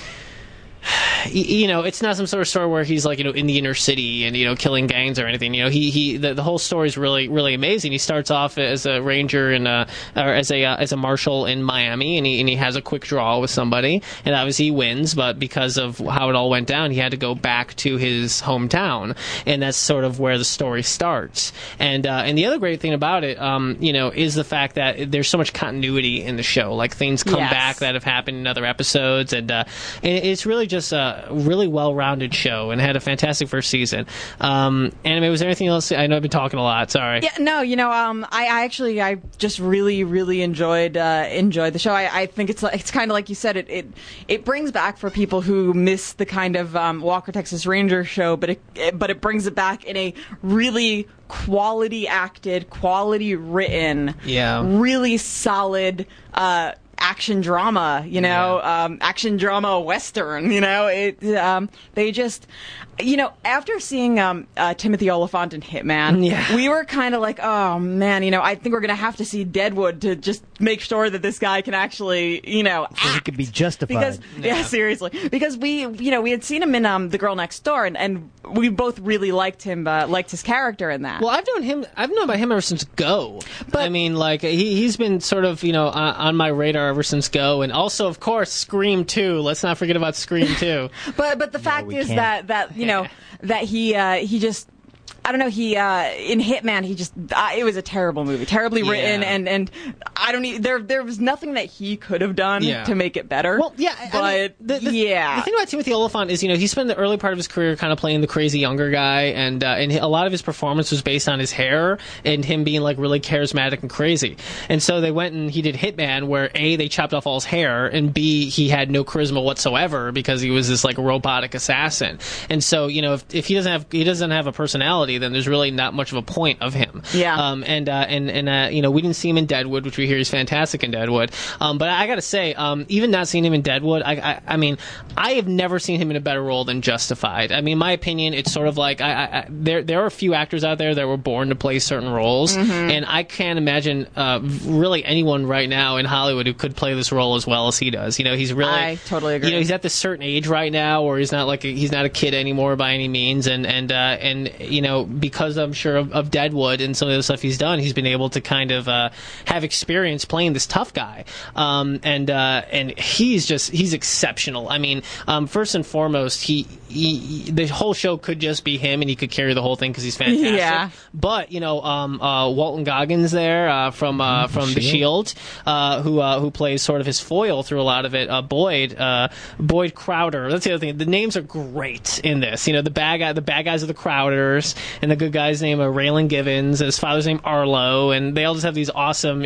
[SPEAKER 3] You know, it's not some sort of story where he's like, you know, in the inner city and, you know, killing gangs or anything. You know, he, he the, the whole story is really, really amazing. He starts off as a ranger in a, or as a, uh, as a marshal in Miami, and he, and he has a quick draw with somebody, and obviously he wins, but because of how it all went down, he had to go back to his hometown, and that's sort of where the story starts. And, uh, and the other great thing about it, um, you know, is the fact that there's so much continuity in the show. Like, things come
[SPEAKER 2] Yes.
[SPEAKER 3] back that have happened in other episodes, and, uh, and it's really just, uh, a really well-rounded show, and had a fantastic first season. Um, Anime, was there anything else? I know I've been talking a lot. Sorry.
[SPEAKER 2] Yeah, no, you know, um, I, I actually, I just really, really enjoyed uh, enjoyed the show. I, I think it's like, it's kind of like you said, it, it it brings back for people who miss the kind of um, Walker Texas Ranger show, but it, it but it brings it back in a really quality acted, quality written,
[SPEAKER 3] Yeah.
[SPEAKER 2] really solid. Uh, action drama, you know,
[SPEAKER 3] Yeah.
[SPEAKER 2] um, action drama western, you know, it, um, they just, you know, after seeing, um, uh, Timothy Olyphant in Hitman,
[SPEAKER 3] Yeah.
[SPEAKER 2] we were kind of like, oh man, you know, I think we're gonna have to see Deadwood to just make sure that this guy can actually, you know,
[SPEAKER 4] so he
[SPEAKER 2] act.
[SPEAKER 4] could be justified.
[SPEAKER 2] Because, yeah.
[SPEAKER 3] Yeah.
[SPEAKER 2] seriously, because we, you know, we had seen him in, um, The Girl Next Door, and, and we both really liked him, uh, liked his character in that.
[SPEAKER 3] Well, I've known him. I've known about him ever since Go.
[SPEAKER 2] But-
[SPEAKER 3] I mean, like he he's been sort of you know on, on my radar ever since Go, and also of course Scream two. Let's not forget about Scream two.
[SPEAKER 2] But but the fact
[SPEAKER 4] we
[SPEAKER 2] is
[SPEAKER 4] can't.
[SPEAKER 2] that that you know that he uh, he just. I don't know. He uh, in Hitman, he just uh, it was a terrible movie, terribly written,
[SPEAKER 3] Yeah.
[SPEAKER 2] and, and I don't e there there was nothing that he could have done
[SPEAKER 3] Yeah.
[SPEAKER 2] to make it better.
[SPEAKER 3] Well, yeah, I
[SPEAKER 2] but
[SPEAKER 3] mean, the, the,
[SPEAKER 2] yeah,
[SPEAKER 3] The thing about Timothy Olyphant is, you know, he spent the early part of his career kind of playing the crazy younger guy, and uh, and a lot of his performance was based on his hair and him being like really charismatic and crazy. And so they went and he did Hitman, where A, they chopped off all his hair, and B, he had no charisma whatsoever because he was this like robotic assassin. And so, you know, if, if he doesn't have he doesn't have a personality, then there's really not much of a point of him.
[SPEAKER 2] Yeah.
[SPEAKER 3] Um, and uh, and and uh, you know, we didn't see him in Deadwood, which we hear he's fantastic in Deadwood. Um, but I got to say, um, even not seeing him in Deadwood, I, I I mean, I have never seen him in a better role than Justified. I mean, in my opinion, it's sort of like I, I, I there there are a few actors out there that were born to play certain roles,
[SPEAKER 2] Mm-hmm.
[SPEAKER 3] and I can't imagine uh, really anyone right now in Hollywood who could play this role as well as he does. You know, he's really
[SPEAKER 2] I totally agree.
[SPEAKER 3] You know, he's at this certain age right now where he's not like a, he's not a kid anymore by any means, and and uh, and you know, because I'm sure of, of Deadwood and some of the stuff he's done, he's been able to kind of uh, have experience playing this tough guy, um, and uh, and he's just he's exceptional. I mean, um, first and foremost, he, he, he the whole show could just be him, and he could carry the whole thing because he's fantastic.
[SPEAKER 2] Yeah.
[SPEAKER 3] But you know, um, uh, Walton Goggins there uh, from uh, from The
[SPEAKER 4] Shield.
[SPEAKER 3] Shield, uh, who uh, who plays sort of his foil through a lot of it. Uh, Boyd uh, Boyd Crowder. That's the other thing. The names are great in this. You know, the bad guy, the bad guys are the Crowders, and the good guy's name are Raylan Givens. His father's name Arlo, and they all just have these awesome, you know, Southern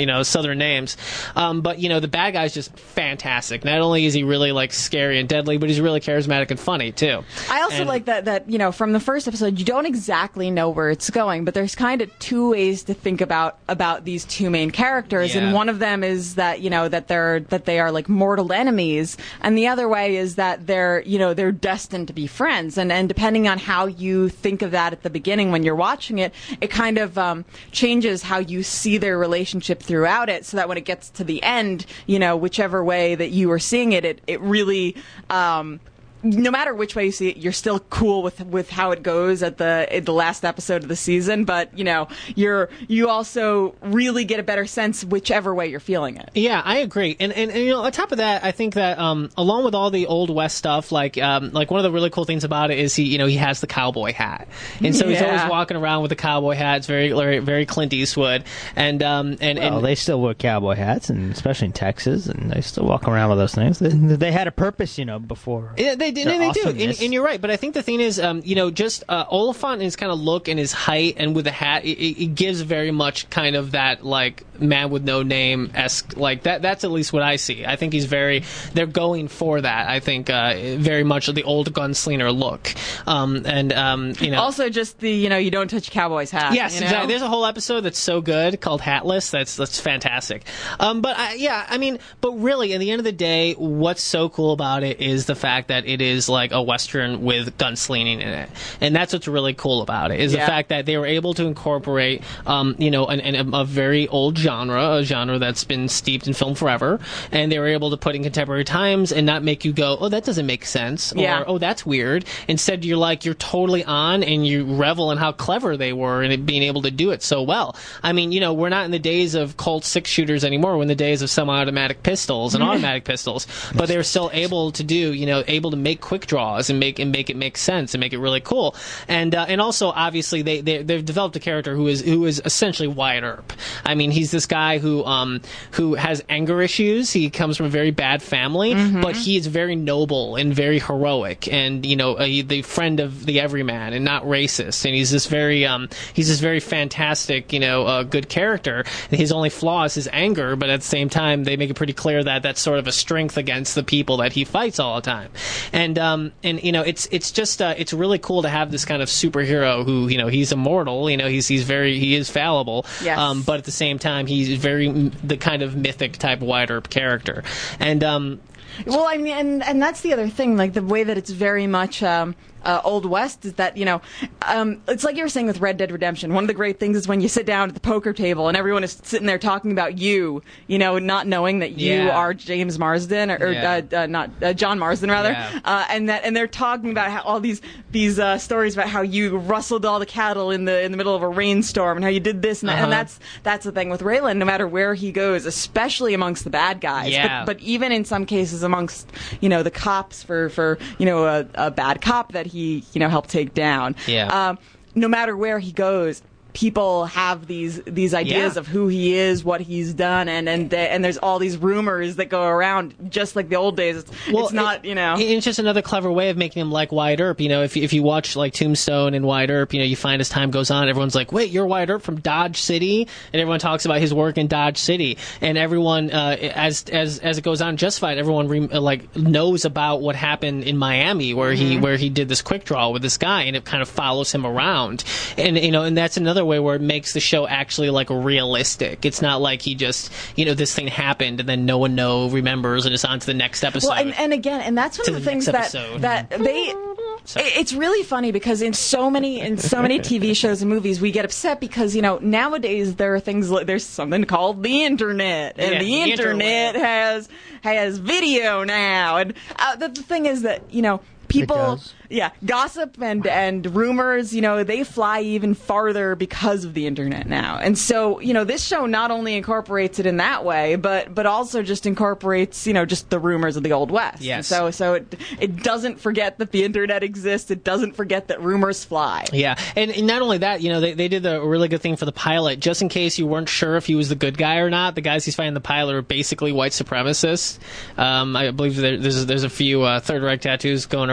[SPEAKER 3] their names. Um, but, you know, the bad guy's just fantastic. Not only is he really, like, scary and deadly, but he's really charismatic and funny, too.
[SPEAKER 2] I also
[SPEAKER 3] and,
[SPEAKER 2] like that, that, you know, from the first episode, you don't exactly know where it's going, but there's kind of two ways to think about, about these two main characters.
[SPEAKER 3] Yeah.
[SPEAKER 2] And one of them is that, you know, that they're, that they are, like, mortal enemies. And the other way is that they're, you know, they're destined to be friends. And, and depending on how you think of that at the beginning when you're watching it, it kind of um, changes how you see their relationship throughout it, so that when it gets to the end, you know, whichever way that you are seeing it, it, it really... Um, no matter which way you see it, you're still cool with with how it goes at the at the last episode of the season. But you know, you're you also really get a better sense whichever way you're feeling it.
[SPEAKER 3] Yeah, I agree. And, and and you know, on top of that, I think that um, along with all the old West stuff, like um, like one of the really cool things about it is he you know he has the cowboy hat, and so he's
[SPEAKER 2] Yeah.
[SPEAKER 3] always walking around with the cowboy hat. It's very very, very Clint Eastwood. And um and,
[SPEAKER 4] Well,
[SPEAKER 3] and
[SPEAKER 4] they still wear cowboy hats, and especially in Texas, and they still walk around with those things. They, they had a purpose, you know, before.
[SPEAKER 3] Yeah, they, they,
[SPEAKER 4] their
[SPEAKER 3] they do, and,
[SPEAKER 4] awesomeness.
[SPEAKER 3] and you're right. But I think the thing is, um, you know, just uh, Oliphant and his kind of look and his height, and with the hat, it, it gives very much kind of that like man with no name esque like that. That's at least what I see. I think he's very. They're going for that. I think uh, very much the old gunslinger look, um, and um, you know.
[SPEAKER 2] Also, just the you know you don't touch a cowboy's hat.
[SPEAKER 3] Yes,
[SPEAKER 2] you know?
[SPEAKER 3] exactly. There's a whole episode that's so good called Hatless. That's that's fantastic. Um, but I, yeah, I mean, but really, at the end of the day, what's so cool about it is the fact that it is like a Western with gunslinging in it, and that's what's really cool about it. Is
[SPEAKER 2] Yeah.
[SPEAKER 3] the fact that they were able to incorporate, um, you know, an, an, a very old genre, a genre that's been steeped in film forever, and they were able to put in contemporary times and not make you go, oh, that doesn't make sense, or
[SPEAKER 2] Yeah.
[SPEAKER 3] oh, that's weird. Instead, you're like, you're totally on, and you revel in how clever they were in it being able to do it so well. I mean, you know, we're not in the days of Colt six shooters anymore. We're in the days of semi-automatic pistols and automatic pistols, but they were still able to do, you know, able to make quick draws and make and make it make sense and make it really cool. And uh, and also, obviously, they, they they've developed a character who is who is essentially Wyatt Earp. I mean, he's this guy who um who has anger issues. He comes from a very bad family,
[SPEAKER 2] Mm-hmm.
[SPEAKER 3] but he is very noble and very heroic, and you know, uh, the friend of the everyman, and not racist. And he's this very um he's this very fantastic, you know, uh, good character. And his only flaw is his anger, but at the same time, they make it pretty clear that that's sort of a strength against the people that he fights all the time. And um and you know, it's it's just uh, it's really cool to have this kind of superhero who, you know, he's immortal. You know, he's he's very he is fallible.
[SPEAKER 2] Yes.
[SPEAKER 3] Um, but at the same time, he's very m- the kind of mythic type Wyatt Earp character. And um.
[SPEAKER 2] Well, I mean, and and that's the other thing, like the way that it's very much um, uh, Old West is that, you know, um, it's like you were saying with Red Dead Redemption. One of the great things is when you sit down at the poker table and everyone is sitting there talking about you, you know, not knowing that you
[SPEAKER 3] Yeah.
[SPEAKER 2] are James Marsden or, or
[SPEAKER 3] Yeah.
[SPEAKER 2] uh, uh, not uh, John Marsden rather,
[SPEAKER 3] Yeah.
[SPEAKER 2] uh, and that and they're talking about how all these these uh, stories about how you rustled all the cattle in the in the middle of a rainstorm and how you did this and, that.
[SPEAKER 3] Uh-huh.
[SPEAKER 2] And that's that's the thing with Raylan. No matter where he goes, especially amongst the bad guys,
[SPEAKER 3] Yeah.
[SPEAKER 2] but, but even in some cases amongst, you know, the cops for, for you know, a, a bad cop that he, you know, helped take down.
[SPEAKER 3] Yeah.
[SPEAKER 2] Um, no matter where he goes, people have these these ideas
[SPEAKER 3] Yeah.
[SPEAKER 2] of who he is, what he's done, and and the, and there's all these rumors that go around, just like the old days. It's, it's not,
[SPEAKER 3] it-
[SPEAKER 2] you know.
[SPEAKER 3] it- It's just another clever way of making him like Wyatt Earp. You know, if if you watch like Tombstone and Wyatt Earp, you know, you find as time goes on, everyone's like, "Wait, you're Wyatt Earp from Dodge City," and everyone talks about his work in Dodge City. And everyone, uh, as as as it goes on, Justified, everyone re- like knows about what happened in Miami, where he where he did this quick draw with this guy, and it kind of follows him around. And you know, and that's another way where it makes the show actually like realistic. It's not like he just, you know, this thing happened and then no one know remembers and it's on to the next episode.
[SPEAKER 2] Well, and, and again, and that's one
[SPEAKER 3] To
[SPEAKER 2] of the,
[SPEAKER 3] the
[SPEAKER 2] things
[SPEAKER 3] next
[SPEAKER 2] that
[SPEAKER 3] episode.
[SPEAKER 2] that they.
[SPEAKER 3] Sorry.
[SPEAKER 2] it- It's really funny because in so many in so many T V shows and movies we get upset because, you know, nowadays there are things like there's something called the internet and
[SPEAKER 3] Yeah,
[SPEAKER 2] the
[SPEAKER 3] the
[SPEAKER 2] internet
[SPEAKER 3] interweb.
[SPEAKER 2] has has video now, and uh, the, the thing is that, you know, people
[SPEAKER 4] does.
[SPEAKER 2] yeah gossip and and rumors, you know, they fly even farther because of the internet now. And so, you know, this show not only incorporates it in that way, but but also just incorporates, you know, just the rumors of the Old West.
[SPEAKER 3] Yes.
[SPEAKER 2] And so so it it doesn't forget that the internet exists. It doesn't forget that rumors fly.
[SPEAKER 3] Yeah, and, and not only that, you know, they, they did a really good thing for the pilot. Just in case you weren't sure if he was the good guy or not, the guys he's fighting in the pilot are basically white supremacists. Um, I believe there, there's there's a few uh, Third Reich tattoos going around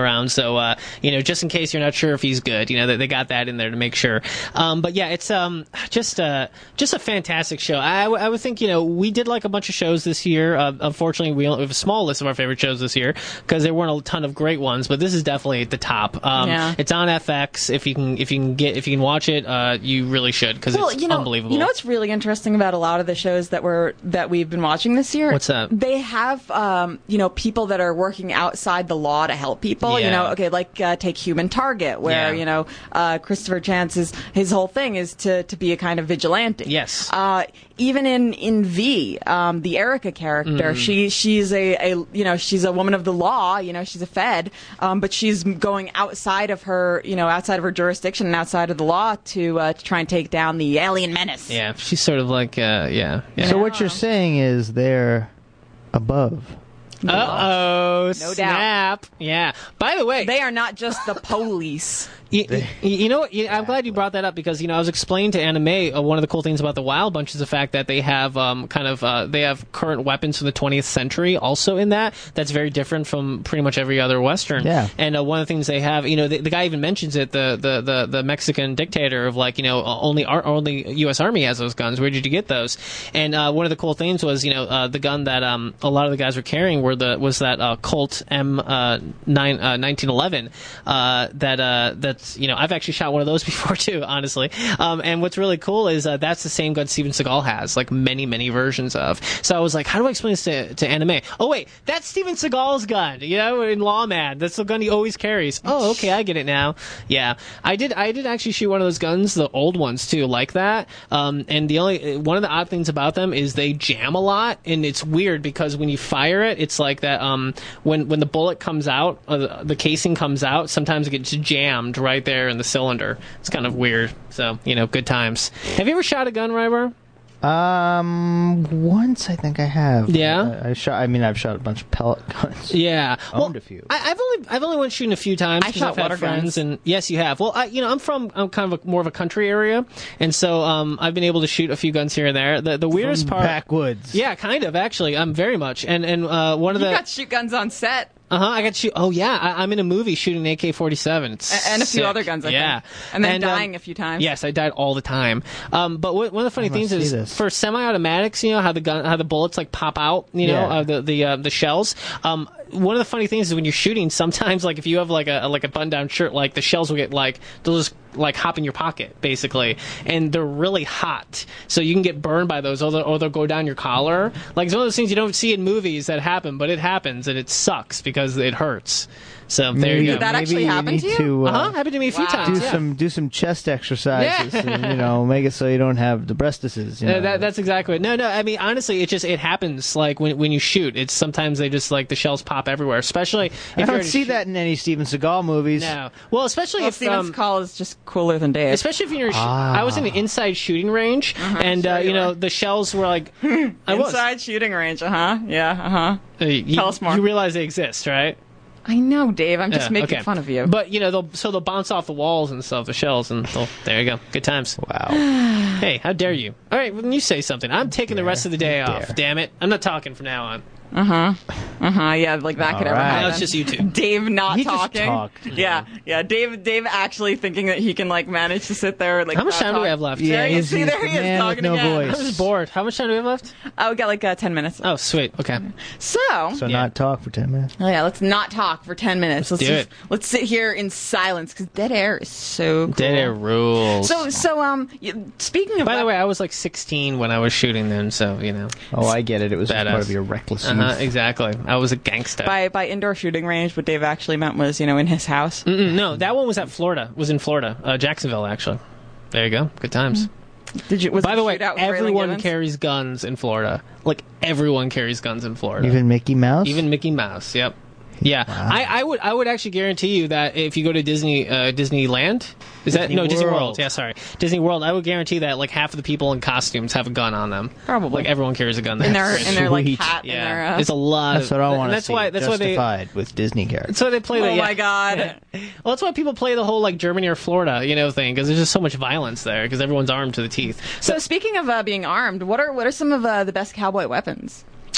[SPEAKER 3] around. So, uh, you know, just in case you're not sure if he's good, you know, they, they got that in there to make sure. Um, but yeah, it's um, just uh, just a fantastic show. I, w- I would think, you know, we did like a bunch of shows this year. Uh, unfortunately, we only have a small list of our favorite shows this year because there weren't a ton of great ones, but this is definitely at the top. Um,
[SPEAKER 2] Yeah.
[SPEAKER 3] It's on F X. If you can, if you can get, if you can watch it, uh, you really should because
[SPEAKER 2] Well,
[SPEAKER 3] it's
[SPEAKER 2] you know,
[SPEAKER 3] unbelievable.
[SPEAKER 2] you know what's really interesting about a lot of the shows that we're that we've been watching this year?
[SPEAKER 3] What's that?
[SPEAKER 2] They have, um, you know, people that are working outside the law to help people. You
[SPEAKER 3] Yeah.
[SPEAKER 2] know, okay, like uh, take Human Target, where
[SPEAKER 3] Yeah.
[SPEAKER 2] you know uh, Christopher Chance's his whole thing is to to be a kind of vigilante.
[SPEAKER 3] Yes.
[SPEAKER 2] Uh, even in in V, um, the Erica character,
[SPEAKER 3] Mm.
[SPEAKER 2] she she's a, a you know she's a woman of the law. You know, she's a Fed, um, but she's going outside of her you know outside of her jurisdiction and outside of the law to uh, to try and take down the alien menace.
[SPEAKER 3] Yeah, she's sort of like, uh, yeah. yeah.
[SPEAKER 4] So what you're saying is they're above.
[SPEAKER 3] Uh oh,
[SPEAKER 2] No
[SPEAKER 3] snap!
[SPEAKER 2] doubt.
[SPEAKER 3] Yeah. By the way,
[SPEAKER 2] They are not just the police.
[SPEAKER 3] You, you, you know what? You, I'm glad you brought that up because you know I was explaining to Anime uh, one of the cool things about the Wild Bunch is the fact that they have um, kind of uh, they have current weapons from the twentieth century also in that. That's very different from pretty much every other Western.
[SPEAKER 4] Yeah.
[SPEAKER 3] And uh, one of the things they have, you know, the, the guy even mentions it. The, the, the, the Mexican dictator of like you know only our, only U S Army has those guns. Where did you get those? And uh, one of the cool things was you know uh, the gun that um, a lot of the guys were carrying were the was that uh, Colt M uh, nine uh, nineteen eleven uh, that uh, that's you know I've actually shot one of those before too, honestly. Um, and what's really cool is uh, that's the same gun Steven Seagal has, like many many versions of. So I was like, how do I explain this to, to Anime? Oh wait, that's Steven Seagal's gun, you know, in Lawman. That's the gun he always carries. Oh, okay, I get it now. Yeah, I did. I did actually shoot one of those guns, the old ones too, like that. Um, and the only one of the odd things about them is they jam a lot, and it's weird because when you fire it, it's like that. Um, when when the bullet comes out, uh, the, the casing comes out, sometimes it gets jammed right there in the cylinder. It's kind of weird. So you know, good times. Have you ever shot a gun, Ryber?
[SPEAKER 4] Um, once I think I have.
[SPEAKER 3] Yeah?
[SPEAKER 4] I, I shot. I mean, I've shot a bunch of pellet guns.
[SPEAKER 3] Yeah,
[SPEAKER 4] Owned a few.
[SPEAKER 3] I, I've only I've only went shooting a few times.
[SPEAKER 2] I
[SPEAKER 3] 'cause
[SPEAKER 2] shot
[SPEAKER 3] I've had
[SPEAKER 2] water
[SPEAKER 3] friends,
[SPEAKER 2] guns.
[SPEAKER 3] and yes, you have. Well, I, you know, I'm from I'm kind of a, more of a country area, and so um, I've been able to shoot a few guns here and there. The the weirdest part,
[SPEAKER 4] Backwoods.
[SPEAKER 3] yeah, kind of actually. I'm very much, and and uh, one of
[SPEAKER 2] You
[SPEAKER 3] the
[SPEAKER 2] got shoot guns on set.
[SPEAKER 3] Uh huh. I got to shoot. Oh yeah, I, I'm in a movie shooting an A K forty-seven. It's
[SPEAKER 2] A- and a few
[SPEAKER 3] sick.
[SPEAKER 2] other guns, I
[SPEAKER 3] yeah,
[SPEAKER 2] think. And then
[SPEAKER 3] um,
[SPEAKER 2] dying a few times.
[SPEAKER 3] Yes, I died all the time. Um, but what, one of the funny
[SPEAKER 4] I must
[SPEAKER 3] things is
[SPEAKER 4] see this.
[SPEAKER 3] for semi-automatics, you know how the gun, how the bullets like pop out, you know,
[SPEAKER 4] Yeah.
[SPEAKER 3] uh, the the uh, the shells. Um, one of the funny things is when you're shooting, sometimes like if you have like a like a button-down shirt, like the shells will get like they'll just like hop in your pocket basically, and they're really hot, so you can get burned by those, or they'll, or they'll go down your collar. Like it's one of those things you don't see in movies that happen, but it happens and it sucks because it hurts. So there
[SPEAKER 4] Maybe,
[SPEAKER 3] you go.
[SPEAKER 2] Did that
[SPEAKER 4] maybe
[SPEAKER 2] actually
[SPEAKER 4] you
[SPEAKER 2] happen
[SPEAKER 4] need
[SPEAKER 2] to you?
[SPEAKER 4] to, uh,
[SPEAKER 3] Uh huh. Happened to me a few
[SPEAKER 2] Wow.
[SPEAKER 3] times.
[SPEAKER 4] do
[SPEAKER 3] yeah.
[SPEAKER 4] some do some chest exercises.
[SPEAKER 3] Yeah.
[SPEAKER 4] And, you know, make it so you don't have the breastises. You know.
[SPEAKER 3] Uh, that, that's exactly it. No, no. I mean, honestly, it just it happens. Like when when you shoot, it's sometimes they just like the shells pop everywhere. Especially if
[SPEAKER 4] I
[SPEAKER 3] you're
[SPEAKER 4] don't
[SPEAKER 3] at a
[SPEAKER 4] see
[SPEAKER 3] shoot-
[SPEAKER 4] that in any Steven Seagal movies.
[SPEAKER 3] No. Well, especially
[SPEAKER 2] Well,
[SPEAKER 3] if
[SPEAKER 2] Steven's
[SPEAKER 3] um,
[SPEAKER 2] call is just cooler than Dave.
[SPEAKER 3] especially if you're. Sh- I was in an inside shooting range, and uh,
[SPEAKER 2] Uh-huh. sure
[SPEAKER 3] you
[SPEAKER 2] you
[SPEAKER 3] know
[SPEAKER 2] were.
[SPEAKER 3] the shells were like. I was.
[SPEAKER 2] Inside shooting range, uh huh. Yeah, uh huh.
[SPEAKER 3] Uh, you,
[SPEAKER 2] Tell us more.
[SPEAKER 3] You realize they exist, right?
[SPEAKER 2] I know, Dave. I'm just
[SPEAKER 3] Yeah,
[SPEAKER 2] making
[SPEAKER 3] okay.
[SPEAKER 2] fun of you.
[SPEAKER 3] But you know, they'll so they'll bounce off the walls and stuff, the shells, and they'll, there you go, good times.
[SPEAKER 4] Wow.
[SPEAKER 3] Hey, how dare you? All right, when you say something, I'm taking the rest of the day
[SPEAKER 4] How
[SPEAKER 3] off.
[SPEAKER 4] dare.
[SPEAKER 3] Damn it, I'm not talking from now on.
[SPEAKER 2] Uh huh. Uh huh. Yeah, like that could
[SPEAKER 4] All
[SPEAKER 2] ever
[SPEAKER 4] right.
[SPEAKER 2] happen.
[SPEAKER 3] Now it's just you two.
[SPEAKER 2] Dave not
[SPEAKER 4] He just
[SPEAKER 2] talking.
[SPEAKER 4] talked.
[SPEAKER 2] Yeah, yeah. Dave, Dave actually thinking that he can like manage to sit there like.
[SPEAKER 3] How much
[SPEAKER 2] not
[SPEAKER 3] time do we
[SPEAKER 2] talk.
[SPEAKER 3] have left?
[SPEAKER 4] Yeah,
[SPEAKER 2] There you
[SPEAKER 4] he's,
[SPEAKER 2] see,
[SPEAKER 4] he's
[SPEAKER 2] there
[SPEAKER 4] the
[SPEAKER 2] he is
[SPEAKER 4] man with
[SPEAKER 2] talking
[SPEAKER 4] no
[SPEAKER 2] again.
[SPEAKER 3] I'm
[SPEAKER 4] voice.
[SPEAKER 3] just bored. How much time do we have left?
[SPEAKER 2] Oh, we got like uh, ten minutes.
[SPEAKER 3] Oh, sweet. Okay.
[SPEAKER 2] So.
[SPEAKER 4] So
[SPEAKER 3] Yeah.
[SPEAKER 4] not talk for ten minutes.
[SPEAKER 2] Oh yeah, let's not talk for ten minutes. Let's,
[SPEAKER 3] do
[SPEAKER 2] just,
[SPEAKER 3] it.
[SPEAKER 2] let's sit here in silence because dead air is so cool.
[SPEAKER 3] Dead air rules.
[SPEAKER 2] So, so um, y- speaking of
[SPEAKER 3] By the
[SPEAKER 2] wep-
[SPEAKER 3] way, I was like sixteen when I was shooting them, so you know.
[SPEAKER 4] Oh, I get it. It was just
[SPEAKER 3] Badass.
[SPEAKER 4] part of your reckless youth.
[SPEAKER 3] Uh-huh, exactly. I was a gangster.
[SPEAKER 2] by by indoor shooting range, what Dave actually meant was, you know, in his house.
[SPEAKER 3] Mm-mm, no, that one was at Florida. Was in Florida, uh, Jacksonville, actually. There you go. Good times.
[SPEAKER 2] Did you? Was
[SPEAKER 3] By
[SPEAKER 2] it
[SPEAKER 3] the
[SPEAKER 2] a
[SPEAKER 3] way,
[SPEAKER 2] shootout with Raylan
[SPEAKER 3] everyone
[SPEAKER 2] Givens?
[SPEAKER 3] carries guns in Florida. Like everyone carries guns in Florida.
[SPEAKER 4] Even Mickey Mouse.
[SPEAKER 3] Even Mickey Mouse. Yep. Yeah,
[SPEAKER 4] Wow.
[SPEAKER 3] I, I would I would actually guarantee you that if you go to Disney uh, Disneyland, is that
[SPEAKER 4] Disney
[SPEAKER 3] no Disney
[SPEAKER 4] World.
[SPEAKER 3] World? Yeah, sorry, Disney World. I would guarantee that like half of the people in costumes have a gun on them.
[SPEAKER 2] Probably.
[SPEAKER 3] like everyone carries a gun there.
[SPEAKER 2] in their in their like
[SPEAKER 4] Sweet.
[SPEAKER 2] hat.
[SPEAKER 3] yeah,
[SPEAKER 2] In their, uh,
[SPEAKER 3] it's a lot.
[SPEAKER 4] That's
[SPEAKER 3] of,
[SPEAKER 4] what I
[SPEAKER 3] and
[SPEAKER 4] want to
[SPEAKER 3] That's
[SPEAKER 4] see.
[SPEAKER 3] why. That's why they.
[SPEAKER 4] Justified with Disney characters.
[SPEAKER 3] That's why they play.
[SPEAKER 2] oh
[SPEAKER 3] the, yeah.
[SPEAKER 2] my god!
[SPEAKER 3] Well, that's why people play the whole like Germany or Florida, you know, thing because there's just so much violence there because everyone's armed to the teeth.
[SPEAKER 2] So speaking of uh, being armed, what are what are some of uh, the best cowboy weapons?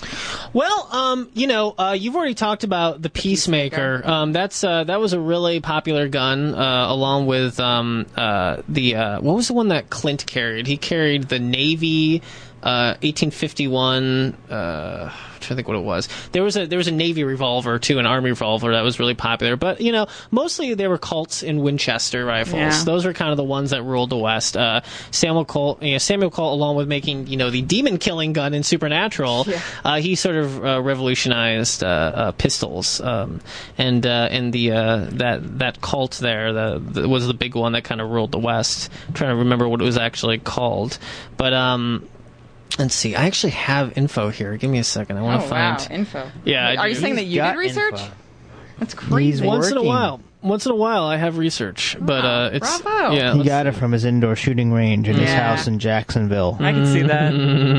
[SPEAKER 3] Well, um, you know, uh, you've already talked about the Peacemaker.
[SPEAKER 2] Peacemaker.
[SPEAKER 3] Um, that's uh, that was a really popular gun, uh, along with um, uh, the uh, what was the one that Clint carried? He carried the Navy uh, eighteen fifty-one. Uh, I'm trying to think what it was. There was a there was a Navy revolver too, an Army revolver that was really popular. But you know, mostly they were Colts and Winchester rifles.
[SPEAKER 2] Yeah.
[SPEAKER 3] Those were kind of the ones that ruled the West. Uh, Samuel Colt, you know, Samuel Colt, along with making you know the demon killing gun in Supernatural,
[SPEAKER 2] Yeah.
[SPEAKER 3] uh, he sort of uh, revolutionized uh, uh, pistols. Um, and uh, and the uh, that that Colt there the, the, was the big one that kind of ruled the West. I'm trying to remember what it was actually called, but. Um, Let's see. I actually have info here. Give me a second. I want to
[SPEAKER 2] Oh,
[SPEAKER 3] find.
[SPEAKER 2] wow. Info.
[SPEAKER 3] Yeah, I
[SPEAKER 2] Are you
[SPEAKER 3] do.
[SPEAKER 2] saying that
[SPEAKER 4] He's
[SPEAKER 2] you
[SPEAKER 4] got
[SPEAKER 2] did research?
[SPEAKER 4] info.
[SPEAKER 2] That's crazy.
[SPEAKER 4] He's
[SPEAKER 3] Once in a
[SPEAKER 4] working.
[SPEAKER 3] while. Once in a while, I have research, but
[SPEAKER 2] Wow,
[SPEAKER 3] uh, it's
[SPEAKER 2] bravo.
[SPEAKER 3] yeah.
[SPEAKER 4] He
[SPEAKER 3] let's
[SPEAKER 4] got it
[SPEAKER 3] see.
[SPEAKER 4] from his indoor shooting range in his
[SPEAKER 2] Yeah.
[SPEAKER 4] house in Jacksonville.
[SPEAKER 2] I can see that.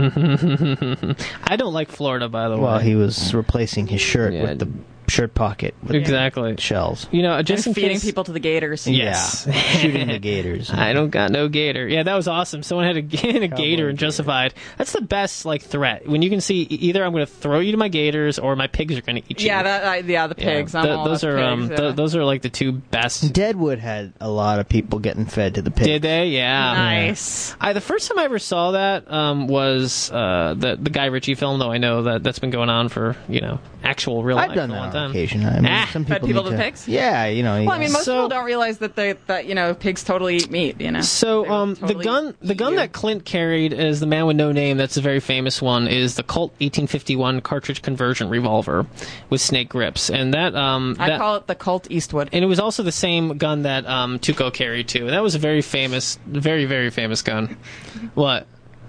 [SPEAKER 3] I don't like Florida, by the way.
[SPEAKER 4] Well, he was replacing his shirt
[SPEAKER 3] Yeah.
[SPEAKER 4] with the shirt pocket with
[SPEAKER 3] exactly.
[SPEAKER 4] shells.
[SPEAKER 3] You know, just
[SPEAKER 2] And
[SPEAKER 3] in
[SPEAKER 2] feeding
[SPEAKER 3] case,
[SPEAKER 2] people to the gators.
[SPEAKER 3] Yes.
[SPEAKER 4] Yeah, shooting the gators.
[SPEAKER 3] I don't got no gator. Yeah, that was awesome. Someone had a, a gator and
[SPEAKER 4] gator.
[SPEAKER 3] Justified. That's the best like threat when you can see e- either I'm going to throw you to my gators or my pigs are going to eat you.
[SPEAKER 2] Yeah, that, uh, yeah, the
[SPEAKER 3] Yeah.
[SPEAKER 2] pigs. I'm
[SPEAKER 3] Th-
[SPEAKER 2] all
[SPEAKER 3] those
[SPEAKER 2] about
[SPEAKER 3] are
[SPEAKER 2] pigs,
[SPEAKER 3] um,
[SPEAKER 2] yeah.
[SPEAKER 3] th- those are like the two best.
[SPEAKER 4] Deadwood had a lot of people getting fed to the pigs.
[SPEAKER 3] Did they? Yeah.
[SPEAKER 2] Nice.
[SPEAKER 3] I the first time I ever saw that um, was uh, the the Guy Ritchie film. Though I know that that's been going on for you know actual real life
[SPEAKER 4] I've done
[SPEAKER 3] for a
[SPEAKER 4] that
[SPEAKER 3] long
[SPEAKER 4] on
[SPEAKER 3] time.
[SPEAKER 4] occasion. I mean,
[SPEAKER 3] Ah.
[SPEAKER 4] some
[SPEAKER 2] Fed
[SPEAKER 4] people,
[SPEAKER 2] people
[SPEAKER 4] need
[SPEAKER 2] to
[SPEAKER 4] to
[SPEAKER 2] pigs?
[SPEAKER 4] Yeah, you know.
[SPEAKER 2] Well, I mean, most
[SPEAKER 3] So-
[SPEAKER 2] people don't realize that they that you know pigs totally eat meat. You know.
[SPEAKER 3] So
[SPEAKER 2] They
[SPEAKER 3] um,
[SPEAKER 2] totally
[SPEAKER 3] the gun the
[SPEAKER 2] eat
[SPEAKER 3] gun
[SPEAKER 2] you.
[SPEAKER 3] that Clint carried is the man with no name. That's a very famous one. Is the Colt eighteen fifty-one cartridge conversion revolver with snake grips, and that um
[SPEAKER 2] I
[SPEAKER 3] that,
[SPEAKER 2] call it the Colt Eastwood.
[SPEAKER 3] and it was also the same gun that um Tuco carried too. And that was a very famous, very very famous gun. What?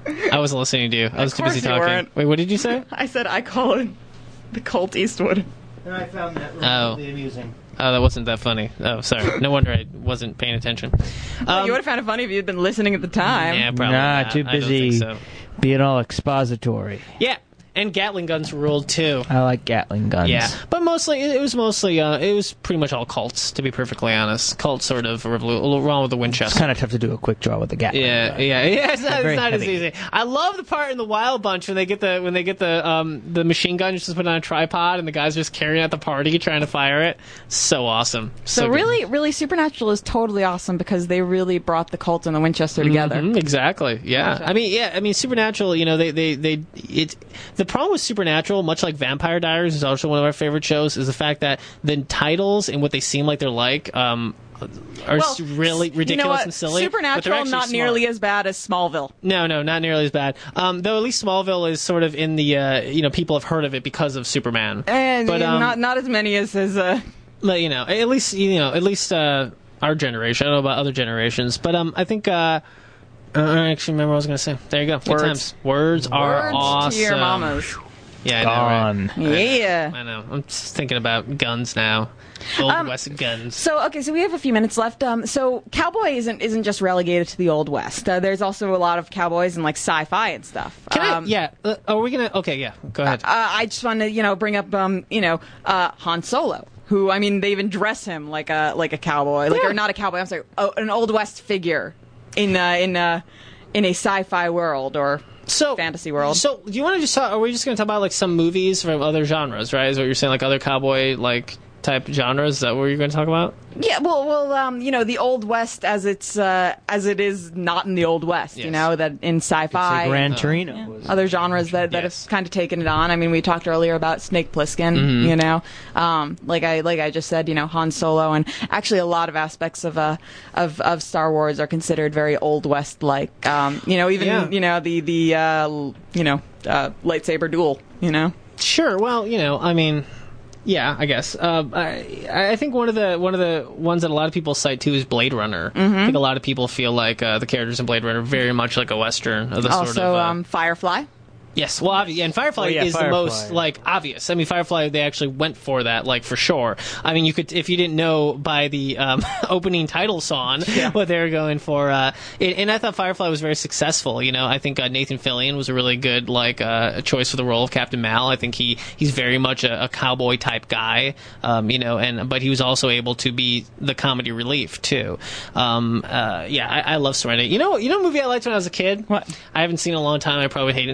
[SPEAKER 3] I wasn't listening to you. I was too
[SPEAKER 2] course
[SPEAKER 3] busy
[SPEAKER 2] you
[SPEAKER 3] talking.
[SPEAKER 2] weren't.
[SPEAKER 3] Wait, what did you say?
[SPEAKER 2] I said I call it the Colt Eastwood.
[SPEAKER 4] And I found that
[SPEAKER 3] Oh.
[SPEAKER 4] really amusing.
[SPEAKER 3] Oh, that wasn't that funny. Oh, sorry. No wonder I wasn't paying attention. Um,
[SPEAKER 2] you would have found it funny if you'd been listening at the time.
[SPEAKER 3] yeah, probably
[SPEAKER 4] Nah,
[SPEAKER 3] not.
[SPEAKER 4] too
[SPEAKER 3] I don't
[SPEAKER 4] busy
[SPEAKER 3] think so.
[SPEAKER 4] being all expository.
[SPEAKER 3] Yeah, and Gatling guns ruled too.
[SPEAKER 4] I like Gatling guns.
[SPEAKER 3] Yeah, but mostly it, it was mostly uh, it was pretty much all Colts. To be perfectly honest, Colts sort of revolu- wrong with the
[SPEAKER 4] It's
[SPEAKER 3] Winchester.
[SPEAKER 4] kind of tough to do a quick draw with the Gatling
[SPEAKER 3] Yeah,
[SPEAKER 4] gun.
[SPEAKER 3] yeah, yeah. It's not,
[SPEAKER 4] They're very
[SPEAKER 3] it's not as
[SPEAKER 4] heavy.
[SPEAKER 3] easy. I love the part in the Wild Bunch when they get the when they get the um the machine gun just put on a tripod and the guys just carrying it at the party trying to fire it. So awesome.
[SPEAKER 2] So,
[SPEAKER 3] So, good.
[SPEAKER 2] really, really, Supernatural is totally awesome because they really brought the Colt and the Winchester together.
[SPEAKER 3] Mhm, exactly. Yeah.
[SPEAKER 2] Gotcha.
[SPEAKER 3] I mean, yeah. I mean, Supernatural. You know, they they they it. The problem with Supernatural, much like Vampire Diaries, is also one of our favorite shows, is the fact that the titles and what they seem like they're like um are
[SPEAKER 2] Well,
[SPEAKER 3] s- really ridiculous
[SPEAKER 2] you know what?
[SPEAKER 3] and silly. but they're
[SPEAKER 2] Supernatural,
[SPEAKER 3] actually
[SPEAKER 2] not
[SPEAKER 3] smart.
[SPEAKER 2] nearly as bad as Smallville.
[SPEAKER 3] No, no, not nearly as bad. Um, though at least Smallville is sort of in the uh, you know people have heard of it because of Superman.
[SPEAKER 2] And
[SPEAKER 3] But, um,
[SPEAKER 2] not not as many as as uh,
[SPEAKER 3] Like, you know, at least you know, at least uh, our generation. I don't know about other generations, but um, I think uh, uh, I actually remember what I was going to say. There you go. Good
[SPEAKER 2] Words.
[SPEAKER 3] times. Words are
[SPEAKER 2] words
[SPEAKER 3] awesome.
[SPEAKER 2] to your mamas.
[SPEAKER 3] Yeah, I know, right?
[SPEAKER 4] Gone.
[SPEAKER 2] Yeah.
[SPEAKER 3] I know. I'm just thinking about guns now. Old
[SPEAKER 2] Um,
[SPEAKER 3] West guns.
[SPEAKER 2] So okay, so we have a few minutes left. Um, so cowboy isn't isn't just relegated to the old west. Uh, there's also a lot of cowboys and like sci-fi and stuff.
[SPEAKER 3] Can
[SPEAKER 2] um,
[SPEAKER 3] I? Yeah. Uh, are we gonna? Okay. Yeah. Go ahead.
[SPEAKER 2] Uh, I just want to you know bring up um you know uh, Han Solo. Who I mean, they even dress him like a like a cowboy, like
[SPEAKER 3] Yeah.
[SPEAKER 2] or not a cowboy. I'm sorry, oh, an old west figure in uh, in uh, in a sci-fi world or
[SPEAKER 3] so
[SPEAKER 2] fantasy world.
[SPEAKER 3] So, do you want to just talk? Are we just going to talk about like some movies from other genres? Right? Is what you're saying? Like other cowboy like type genres? Is that what you're going to talk about?
[SPEAKER 2] Yeah, well, well, um, you know, the Old West as it's uh, as it is not in the Old West. You
[SPEAKER 3] Yes.
[SPEAKER 2] know that in sci-fi,
[SPEAKER 4] Say Gran
[SPEAKER 3] uh,
[SPEAKER 4] Torino
[SPEAKER 2] yeah,
[SPEAKER 4] was
[SPEAKER 2] other genres that, that
[SPEAKER 3] Yes.
[SPEAKER 2] have kind of taken it on. I mean, we talked earlier about Snake Plissken.
[SPEAKER 3] Mm-hmm.
[SPEAKER 2] You know, um, like I like I just said, you know, Han Solo, and actually a lot of aspects of uh, of of Star Wars are considered very Old West like. Um, you know, even
[SPEAKER 3] Yeah.
[SPEAKER 2] you know the the uh, l- you know uh, lightsaber duel. You know.
[SPEAKER 3] Sure. Well, you know, I mean, yeah, I guess. Uh, I I think one of the one of the ones that a lot of people cite too is Blade Runner.
[SPEAKER 2] Mm-hmm.
[SPEAKER 3] I think a lot of people feel like uh, the characters in Blade Runner are very much like a Western. Of the
[SPEAKER 2] Also,
[SPEAKER 3] sort of, uh,
[SPEAKER 2] um, Firefly.
[SPEAKER 3] Yes, well, obvi- yeah, and Firefly
[SPEAKER 4] Oh, yeah,
[SPEAKER 3] is
[SPEAKER 4] Firefly.
[SPEAKER 3] the most like obvious. I mean, Firefly they actually went for that, like for sure. I mean, you could if you didn't know by the um, opening title song what they were going for. Uh, and, and I thought Firefly was very successful. You know, I think uh, Nathan Fillion was a really good like uh, choice for the role of Captain Mal. I think he he's very much a, a cowboy type guy. Um, you know, and but he was also able to be the comedy relief too. Um, uh, yeah, I, I love Serenity. You know, you know, a movie I liked when I was a kid.
[SPEAKER 2] What?
[SPEAKER 3] I haven't seen in a long time. I probably hate it now, but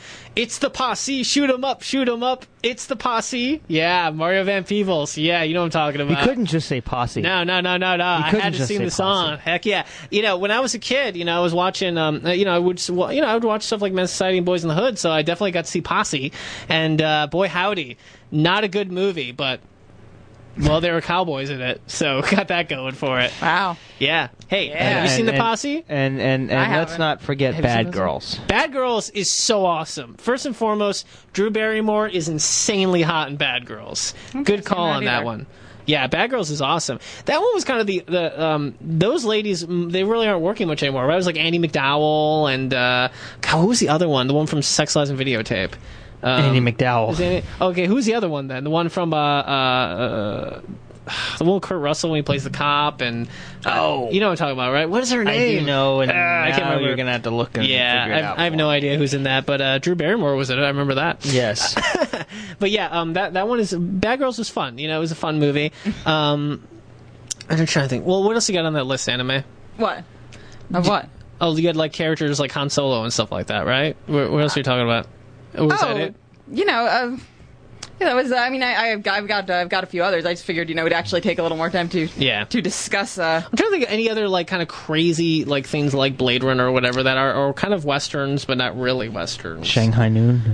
[SPEAKER 3] It's the posse. Shoot 'em up. Shoot 'em up. It's the posse. Yeah, Mario Van Peebles. Yeah, you know what I'm talking about.
[SPEAKER 4] He couldn't just say posse.
[SPEAKER 3] No, no, no, no, no. I had to
[SPEAKER 4] just
[SPEAKER 3] sing
[SPEAKER 4] say
[SPEAKER 3] the song.
[SPEAKER 4] posse.
[SPEAKER 3] Heck yeah. You know, when I was a kid, you know, I was watching, um, you know, I would, you know, I would watch stuff like Men's Society and Boys in the Hood, so I definitely got to see Posse. And, uh, boy, howdy. Not a good movie, but, well, there were cowboys in it, so got that going for it.
[SPEAKER 2] Wow.
[SPEAKER 3] Yeah. Hey,
[SPEAKER 2] Yeah.
[SPEAKER 3] have you seen
[SPEAKER 4] And-
[SPEAKER 3] The Posse?
[SPEAKER 4] And and, and,
[SPEAKER 2] I
[SPEAKER 4] and let's
[SPEAKER 2] haven't.
[SPEAKER 4] not forget
[SPEAKER 3] Have you seen
[SPEAKER 4] Bad
[SPEAKER 3] those?
[SPEAKER 4] Girls.
[SPEAKER 3] Bad Girls is so awesome. First and foremost, Drew Barrymore is insanely hot in Bad Girls. Good call
[SPEAKER 2] seen that
[SPEAKER 3] on that
[SPEAKER 2] either.
[SPEAKER 3] one. Yeah, Bad Girls is awesome. That one was kind of the the um those ladies. mm, They really aren't working much anymore. Right? It was like Andy McDowell and uh, God, who was the other one? The one from Sex, Lies, and Videotape. Um,
[SPEAKER 4] Andy McDowell.
[SPEAKER 3] is Andy- okay, who's the other one then? The one from uh uh. uh the one with Kurt Russell when he plays the cop, and uh,
[SPEAKER 4] Oh.
[SPEAKER 3] you know what I'm talking about, right? What is her
[SPEAKER 4] I
[SPEAKER 3] name?
[SPEAKER 4] do know, and
[SPEAKER 3] Uh, I
[SPEAKER 4] now
[SPEAKER 3] can't remember.
[SPEAKER 4] you're gonna have to look and
[SPEAKER 3] Yeah,
[SPEAKER 4] figure it
[SPEAKER 3] I've,
[SPEAKER 4] out.
[SPEAKER 3] I have
[SPEAKER 4] for
[SPEAKER 3] no
[SPEAKER 4] me.
[SPEAKER 3] idea who's in that, but uh, Drew Barrymore was in it. I remember that.
[SPEAKER 4] Yes.
[SPEAKER 3] But yeah, um, that that one is Bad Girls was fun. You know, it was a fun movie. Um, I'm trying to think. Well, what else you got on that list, Anime?
[SPEAKER 2] What? Of what?
[SPEAKER 3] Oh, you had like characters like Han Solo and stuff like that, right? What, what else are you talking about? Was that it?
[SPEAKER 2] you know, uh, yeah, that was. Uh, I mean, I, I've got, I've got, uh, I've got a few others. I just figured, you know, it'd actually take a little more time to,
[SPEAKER 3] Yeah.
[SPEAKER 2] to discuss. Uh,
[SPEAKER 3] I'm trying to think of any other like kind of crazy like things like Blade Runner or whatever that are, are kind of westerns, but not really westerns.
[SPEAKER 4] Shanghai Noon.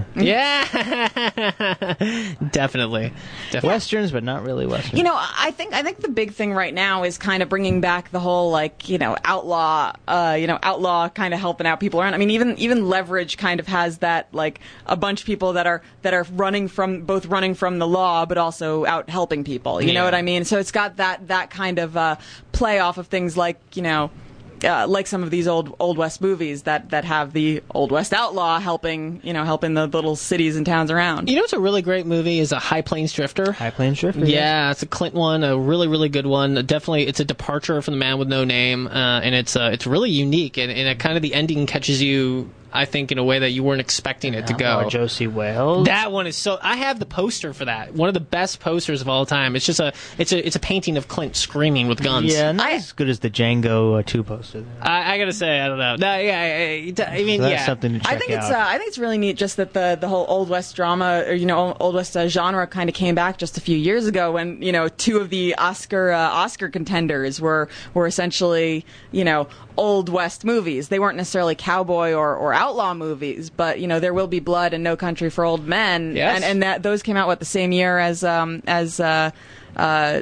[SPEAKER 3] Yeah, definitely. Definitely.
[SPEAKER 4] Westerns, but not really westerns.
[SPEAKER 2] You know, I think I think the big thing right now is kind of bringing back the whole like you know outlaw, uh, you know outlaw kind of helping out people around. I mean, even even Leverage kind of has that like a bunch of people that are that are running from both running from the law, but also out helping people. You
[SPEAKER 3] Yeah.
[SPEAKER 2] know what I mean? So it's got that that kind of uh, play off of things like you know. Uh, like some of these old old west movies that, that have the old west outlaw helping you know helping the little cities and towns around.
[SPEAKER 3] You know what's a really great movie is a High Plains Drifter.
[SPEAKER 4] High Plains Drifter.
[SPEAKER 3] Yeah, it's a Clint one, a really, really good one. Definitely, it's a departure from The Man with No Name, uh, and it's uh, it's really unique, and, and it kind of the ending catches you, I think, in a way that you weren't expecting it to
[SPEAKER 4] Outlaw
[SPEAKER 3] go.
[SPEAKER 4] Josie Wales.
[SPEAKER 3] That one is so. I have the poster for that. One of the best posters of all time. It's just a. It's a. It's a painting of Clint screaming with guns.
[SPEAKER 4] Yeah, not
[SPEAKER 2] I-
[SPEAKER 4] as good as the Django uh, two poster. There.
[SPEAKER 3] I, I gotta say, I don't know. No, yeah, I, I, I mean,
[SPEAKER 4] So that's
[SPEAKER 3] yeah.
[SPEAKER 4] something to check
[SPEAKER 2] I think it's
[SPEAKER 4] out.
[SPEAKER 2] uh, I think it's really neat just that the the whole old west drama or you know old west uh, genre kind of came back just a few years ago when you know two of the Oscar uh, Oscar contenders were were essentially you know old west movies. They weren't necessarily cowboy or, or outlaw movies, but you know There Will Be Blood and No Country for Old Men,
[SPEAKER 3] Yes.
[SPEAKER 2] and and that those came out what the same year as um as uh uh.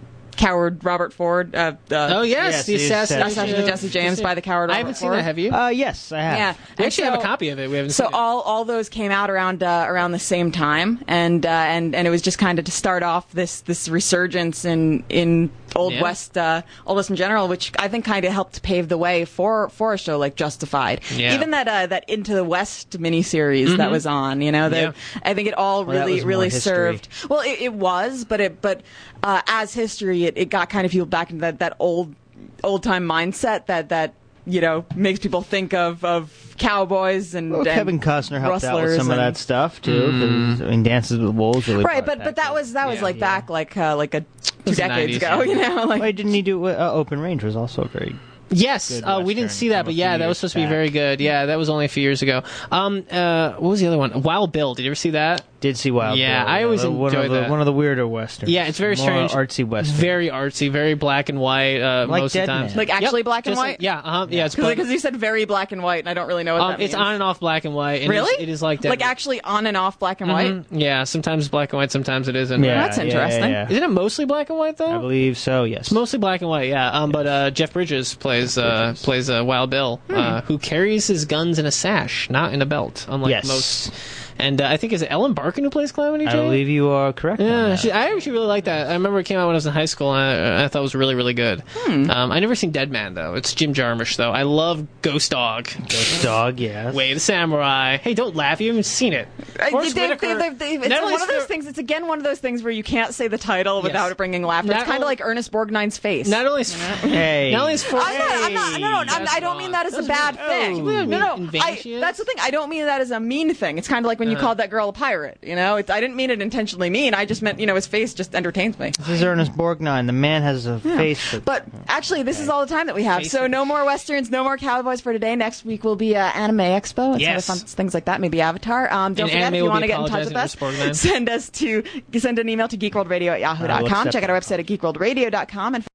[SPEAKER 2] Coward Robert Ford. Uh, uh,
[SPEAKER 3] Oh yes,
[SPEAKER 4] Yes,
[SPEAKER 3] the
[SPEAKER 4] the
[SPEAKER 3] assassination
[SPEAKER 2] Assassination of Jesse James by the coward
[SPEAKER 3] I
[SPEAKER 2] Robert
[SPEAKER 3] haven't seen
[SPEAKER 2] Ford.
[SPEAKER 3] that. Have you?
[SPEAKER 4] Uh, yes, I have.
[SPEAKER 2] Yeah,
[SPEAKER 3] we
[SPEAKER 2] And
[SPEAKER 3] actually have a
[SPEAKER 2] so-
[SPEAKER 3] copy of it. We haven't
[SPEAKER 2] So
[SPEAKER 3] seen it.
[SPEAKER 2] all all those came out around uh, around the same time, and uh, and and it was just kind of to start off this this resurgence in in Old
[SPEAKER 3] Yeah.
[SPEAKER 2] West uh, Old West in general, which I think kind of helped pave the way for for a show like Justified.
[SPEAKER 3] Yeah.
[SPEAKER 2] Even that uh, that Into the West miniseries that was on, you know, that
[SPEAKER 3] Yeah.
[SPEAKER 2] I think it all
[SPEAKER 4] Well, that
[SPEAKER 2] really
[SPEAKER 4] was more
[SPEAKER 2] really
[SPEAKER 4] history.
[SPEAKER 2] served. Well, it, it was, but it but uh, as history, it, it got kind of fueled back into that that old old time mindset that that. You know, makes people think of, of cowboys and,
[SPEAKER 4] Well,
[SPEAKER 2] and
[SPEAKER 4] Kevin Costner helped out with
[SPEAKER 2] rustlers
[SPEAKER 4] some of
[SPEAKER 2] and-
[SPEAKER 4] that stuff too. 'Cause, I mean, Dances with Wolves really
[SPEAKER 2] right,
[SPEAKER 4] brought
[SPEAKER 2] but
[SPEAKER 4] it
[SPEAKER 2] but
[SPEAKER 4] back
[SPEAKER 2] that
[SPEAKER 4] in.
[SPEAKER 2] was that was
[SPEAKER 3] Yeah.
[SPEAKER 2] like back like uh, like a two
[SPEAKER 3] was the
[SPEAKER 2] decades
[SPEAKER 3] nineties,
[SPEAKER 2] ago,
[SPEAKER 3] yeah.
[SPEAKER 2] you know, like
[SPEAKER 4] Why didn't he do uh, Open Range? Was also very.
[SPEAKER 3] Yes,
[SPEAKER 4] Good
[SPEAKER 3] uh, we didn't
[SPEAKER 4] Western
[SPEAKER 3] see that,
[SPEAKER 4] from a
[SPEAKER 3] but
[SPEAKER 4] few
[SPEAKER 3] yeah, that was
[SPEAKER 4] years
[SPEAKER 3] supposed to be
[SPEAKER 4] back.
[SPEAKER 3] very good. Yeah, that was only a few years ago. Um, uh, what was the other one? Wild Bill. Did you ever see that?
[SPEAKER 4] Did see Wild
[SPEAKER 3] Yeah,
[SPEAKER 4] Bill,
[SPEAKER 3] I always
[SPEAKER 4] the- one
[SPEAKER 3] enjoy
[SPEAKER 4] of the,
[SPEAKER 3] that.
[SPEAKER 4] One of the weirder westerns.
[SPEAKER 3] Yeah, it's very
[SPEAKER 4] More
[SPEAKER 3] strange.
[SPEAKER 4] artsy western.
[SPEAKER 3] Very artsy, very black and white. Uh,
[SPEAKER 4] Like
[SPEAKER 3] most of the
[SPEAKER 4] Dead
[SPEAKER 3] time.
[SPEAKER 4] Man.
[SPEAKER 2] Like actually
[SPEAKER 3] Yep,
[SPEAKER 2] black and
[SPEAKER 3] just like-
[SPEAKER 2] white?
[SPEAKER 3] yeah, uh-huh, yeah. It's
[SPEAKER 2] because
[SPEAKER 3] black-
[SPEAKER 2] you said very black and white, and I don't really know what
[SPEAKER 3] um,
[SPEAKER 2] that means.
[SPEAKER 3] it's on and off black and white. And
[SPEAKER 2] Really?
[SPEAKER 3] it's- It is like Dead
[SPEAKER 2] like
[SPEAKER 3] Man.
[SPEAKER 2] actually on and off black and white.
[SPEAKER 3] Mhm. Yeah, sometimes black and white, sometimes it isn't.
[SPEAKER 4] Yeah,
[SPEAKER 2] That's
[SPEAKER 4] yeah,
[SPEAKER 2] interesting.
[SPEAKER 4] yeah, yeah.
[SPEAKER 3] Isn't it mostly black and white though?
[SPEAKER 4] I believe so. Yes.
[SPEAKER 3] It's mostly black and white, yeah. Um, but uh, Jeff Bridges plays uh,
[SPEAKER 4] Bridges.
[SPEAKER 3] plays uh, Wild Bill, uh, who carries his guns in a sash, not in a belt, unlike
[SPEAKER 4] Yes.
[SPEAKER 3] most. And uh, I think is it Ellen Barkin who plays Calamity
[SPEAKER 4] I
[SPEAKER 3] Jane?
[SPEAKER 4] believe you are correct. on
[SPEAKER 3] Yeah,
[SPEAKER 4] that.
[SPEAKER 3] she, I actually really like that. I remember it came out when I was in high school, and I, I thought it was really, really good. Um, I never seen Dead Man though. It's Jim Jarmusch though. I love Ghost Dog,
[SPEAKER 4] Ghost Dog. Yes.
[SPEAKER 3] Way the Samurai. Hey, don't laugh. You haven't seen it.
[SPEAKER 2] Uh,
[SPEAKER 3] Forrest
[SPEAKER 2] they- they-
[SPEAKER 3] Whitaker-
[SPEAKER 2] they- they- it's
[SPEAKER 3] not only
[SPEAKER 2] one of
[SPEAKER 3] is
[SPEAKER 2] those
[SPEAKER 3] there-
[SPEAKER 2] things. It's again one of those things where you can't say the title without it bringing laughter.
[SPEAKER 3] Not
[SPEAKER 2] It's kind of
[SPEAKER 3] only-
[SPEAKER 2] like Ernest Borgnine's face.
[SPEAKER 3] Not only is
[SPEAKER 4] Hey.
[SPEAKER 3] not only is for
[SPEAKER 2] I'm not, I'm not, no, no, I'm,
[SPEAKER 3] That's
[SPEAKER 2] I don't
[SPEAKER 3] wrong.
[SPEAKER 2] mean that as a
[SPEAKER 3] Doesn't
[SPEAKER 2] bad
[SPEAKER 3] mean-
[SPEAKER 2] thing.
[SPEAKER 3] Oh,
[SPEAKER 2] no, no, I,
[SPEAKER 3] invasion?
[SPEAKER 2] that's the thing. I don't mean that as a mean thing. It's kind of like when you called that girl a pirate. You know, it's, I didn't mean it intentionally mean. I just meant, you know, his face just entertains me.
[SPEAKER 4] This is Ernest Borgnine. The man has a
[SPEAKER 2] Yeah.
[SPEAKER 4] face. That,
[SPEAKER 2] But actually, this is all the time that we have.
[SPEAKER 3] Faces.
[SPEAKER 2] So no more westerns, no more cowboys for today. Next week will be uh, Anime Expo and
[SPEAKER 3] Yes.
[SPEAKER 2] some other fun things like that. Maybe Avatar. Um, don't
[SPEAKER 3] And
[SPEAKER 2] forget,
[SPEAKER 3] anime
[SPEAKER 2] if you
[SPEAKER 3] will
[SPEAKER 2] want to
[SPEAKER 3] be
[SPEAKER 2] get in touch with us,
[SPEAKER 3] apologizing to Sportman.
[SPEAKER 2] send us to send an email to geekworldradio at yahoo
[SPEAKER 4] I
[SPEAKER 2] dot
[SPEAKER 4] will
[SPEAKER 2] com.
[SPEAKER 4] accept
[SPEAKER 2] Check out our
[SPEAKER 4] that.
[SPEAKER 2] website at geekworldradio dot com and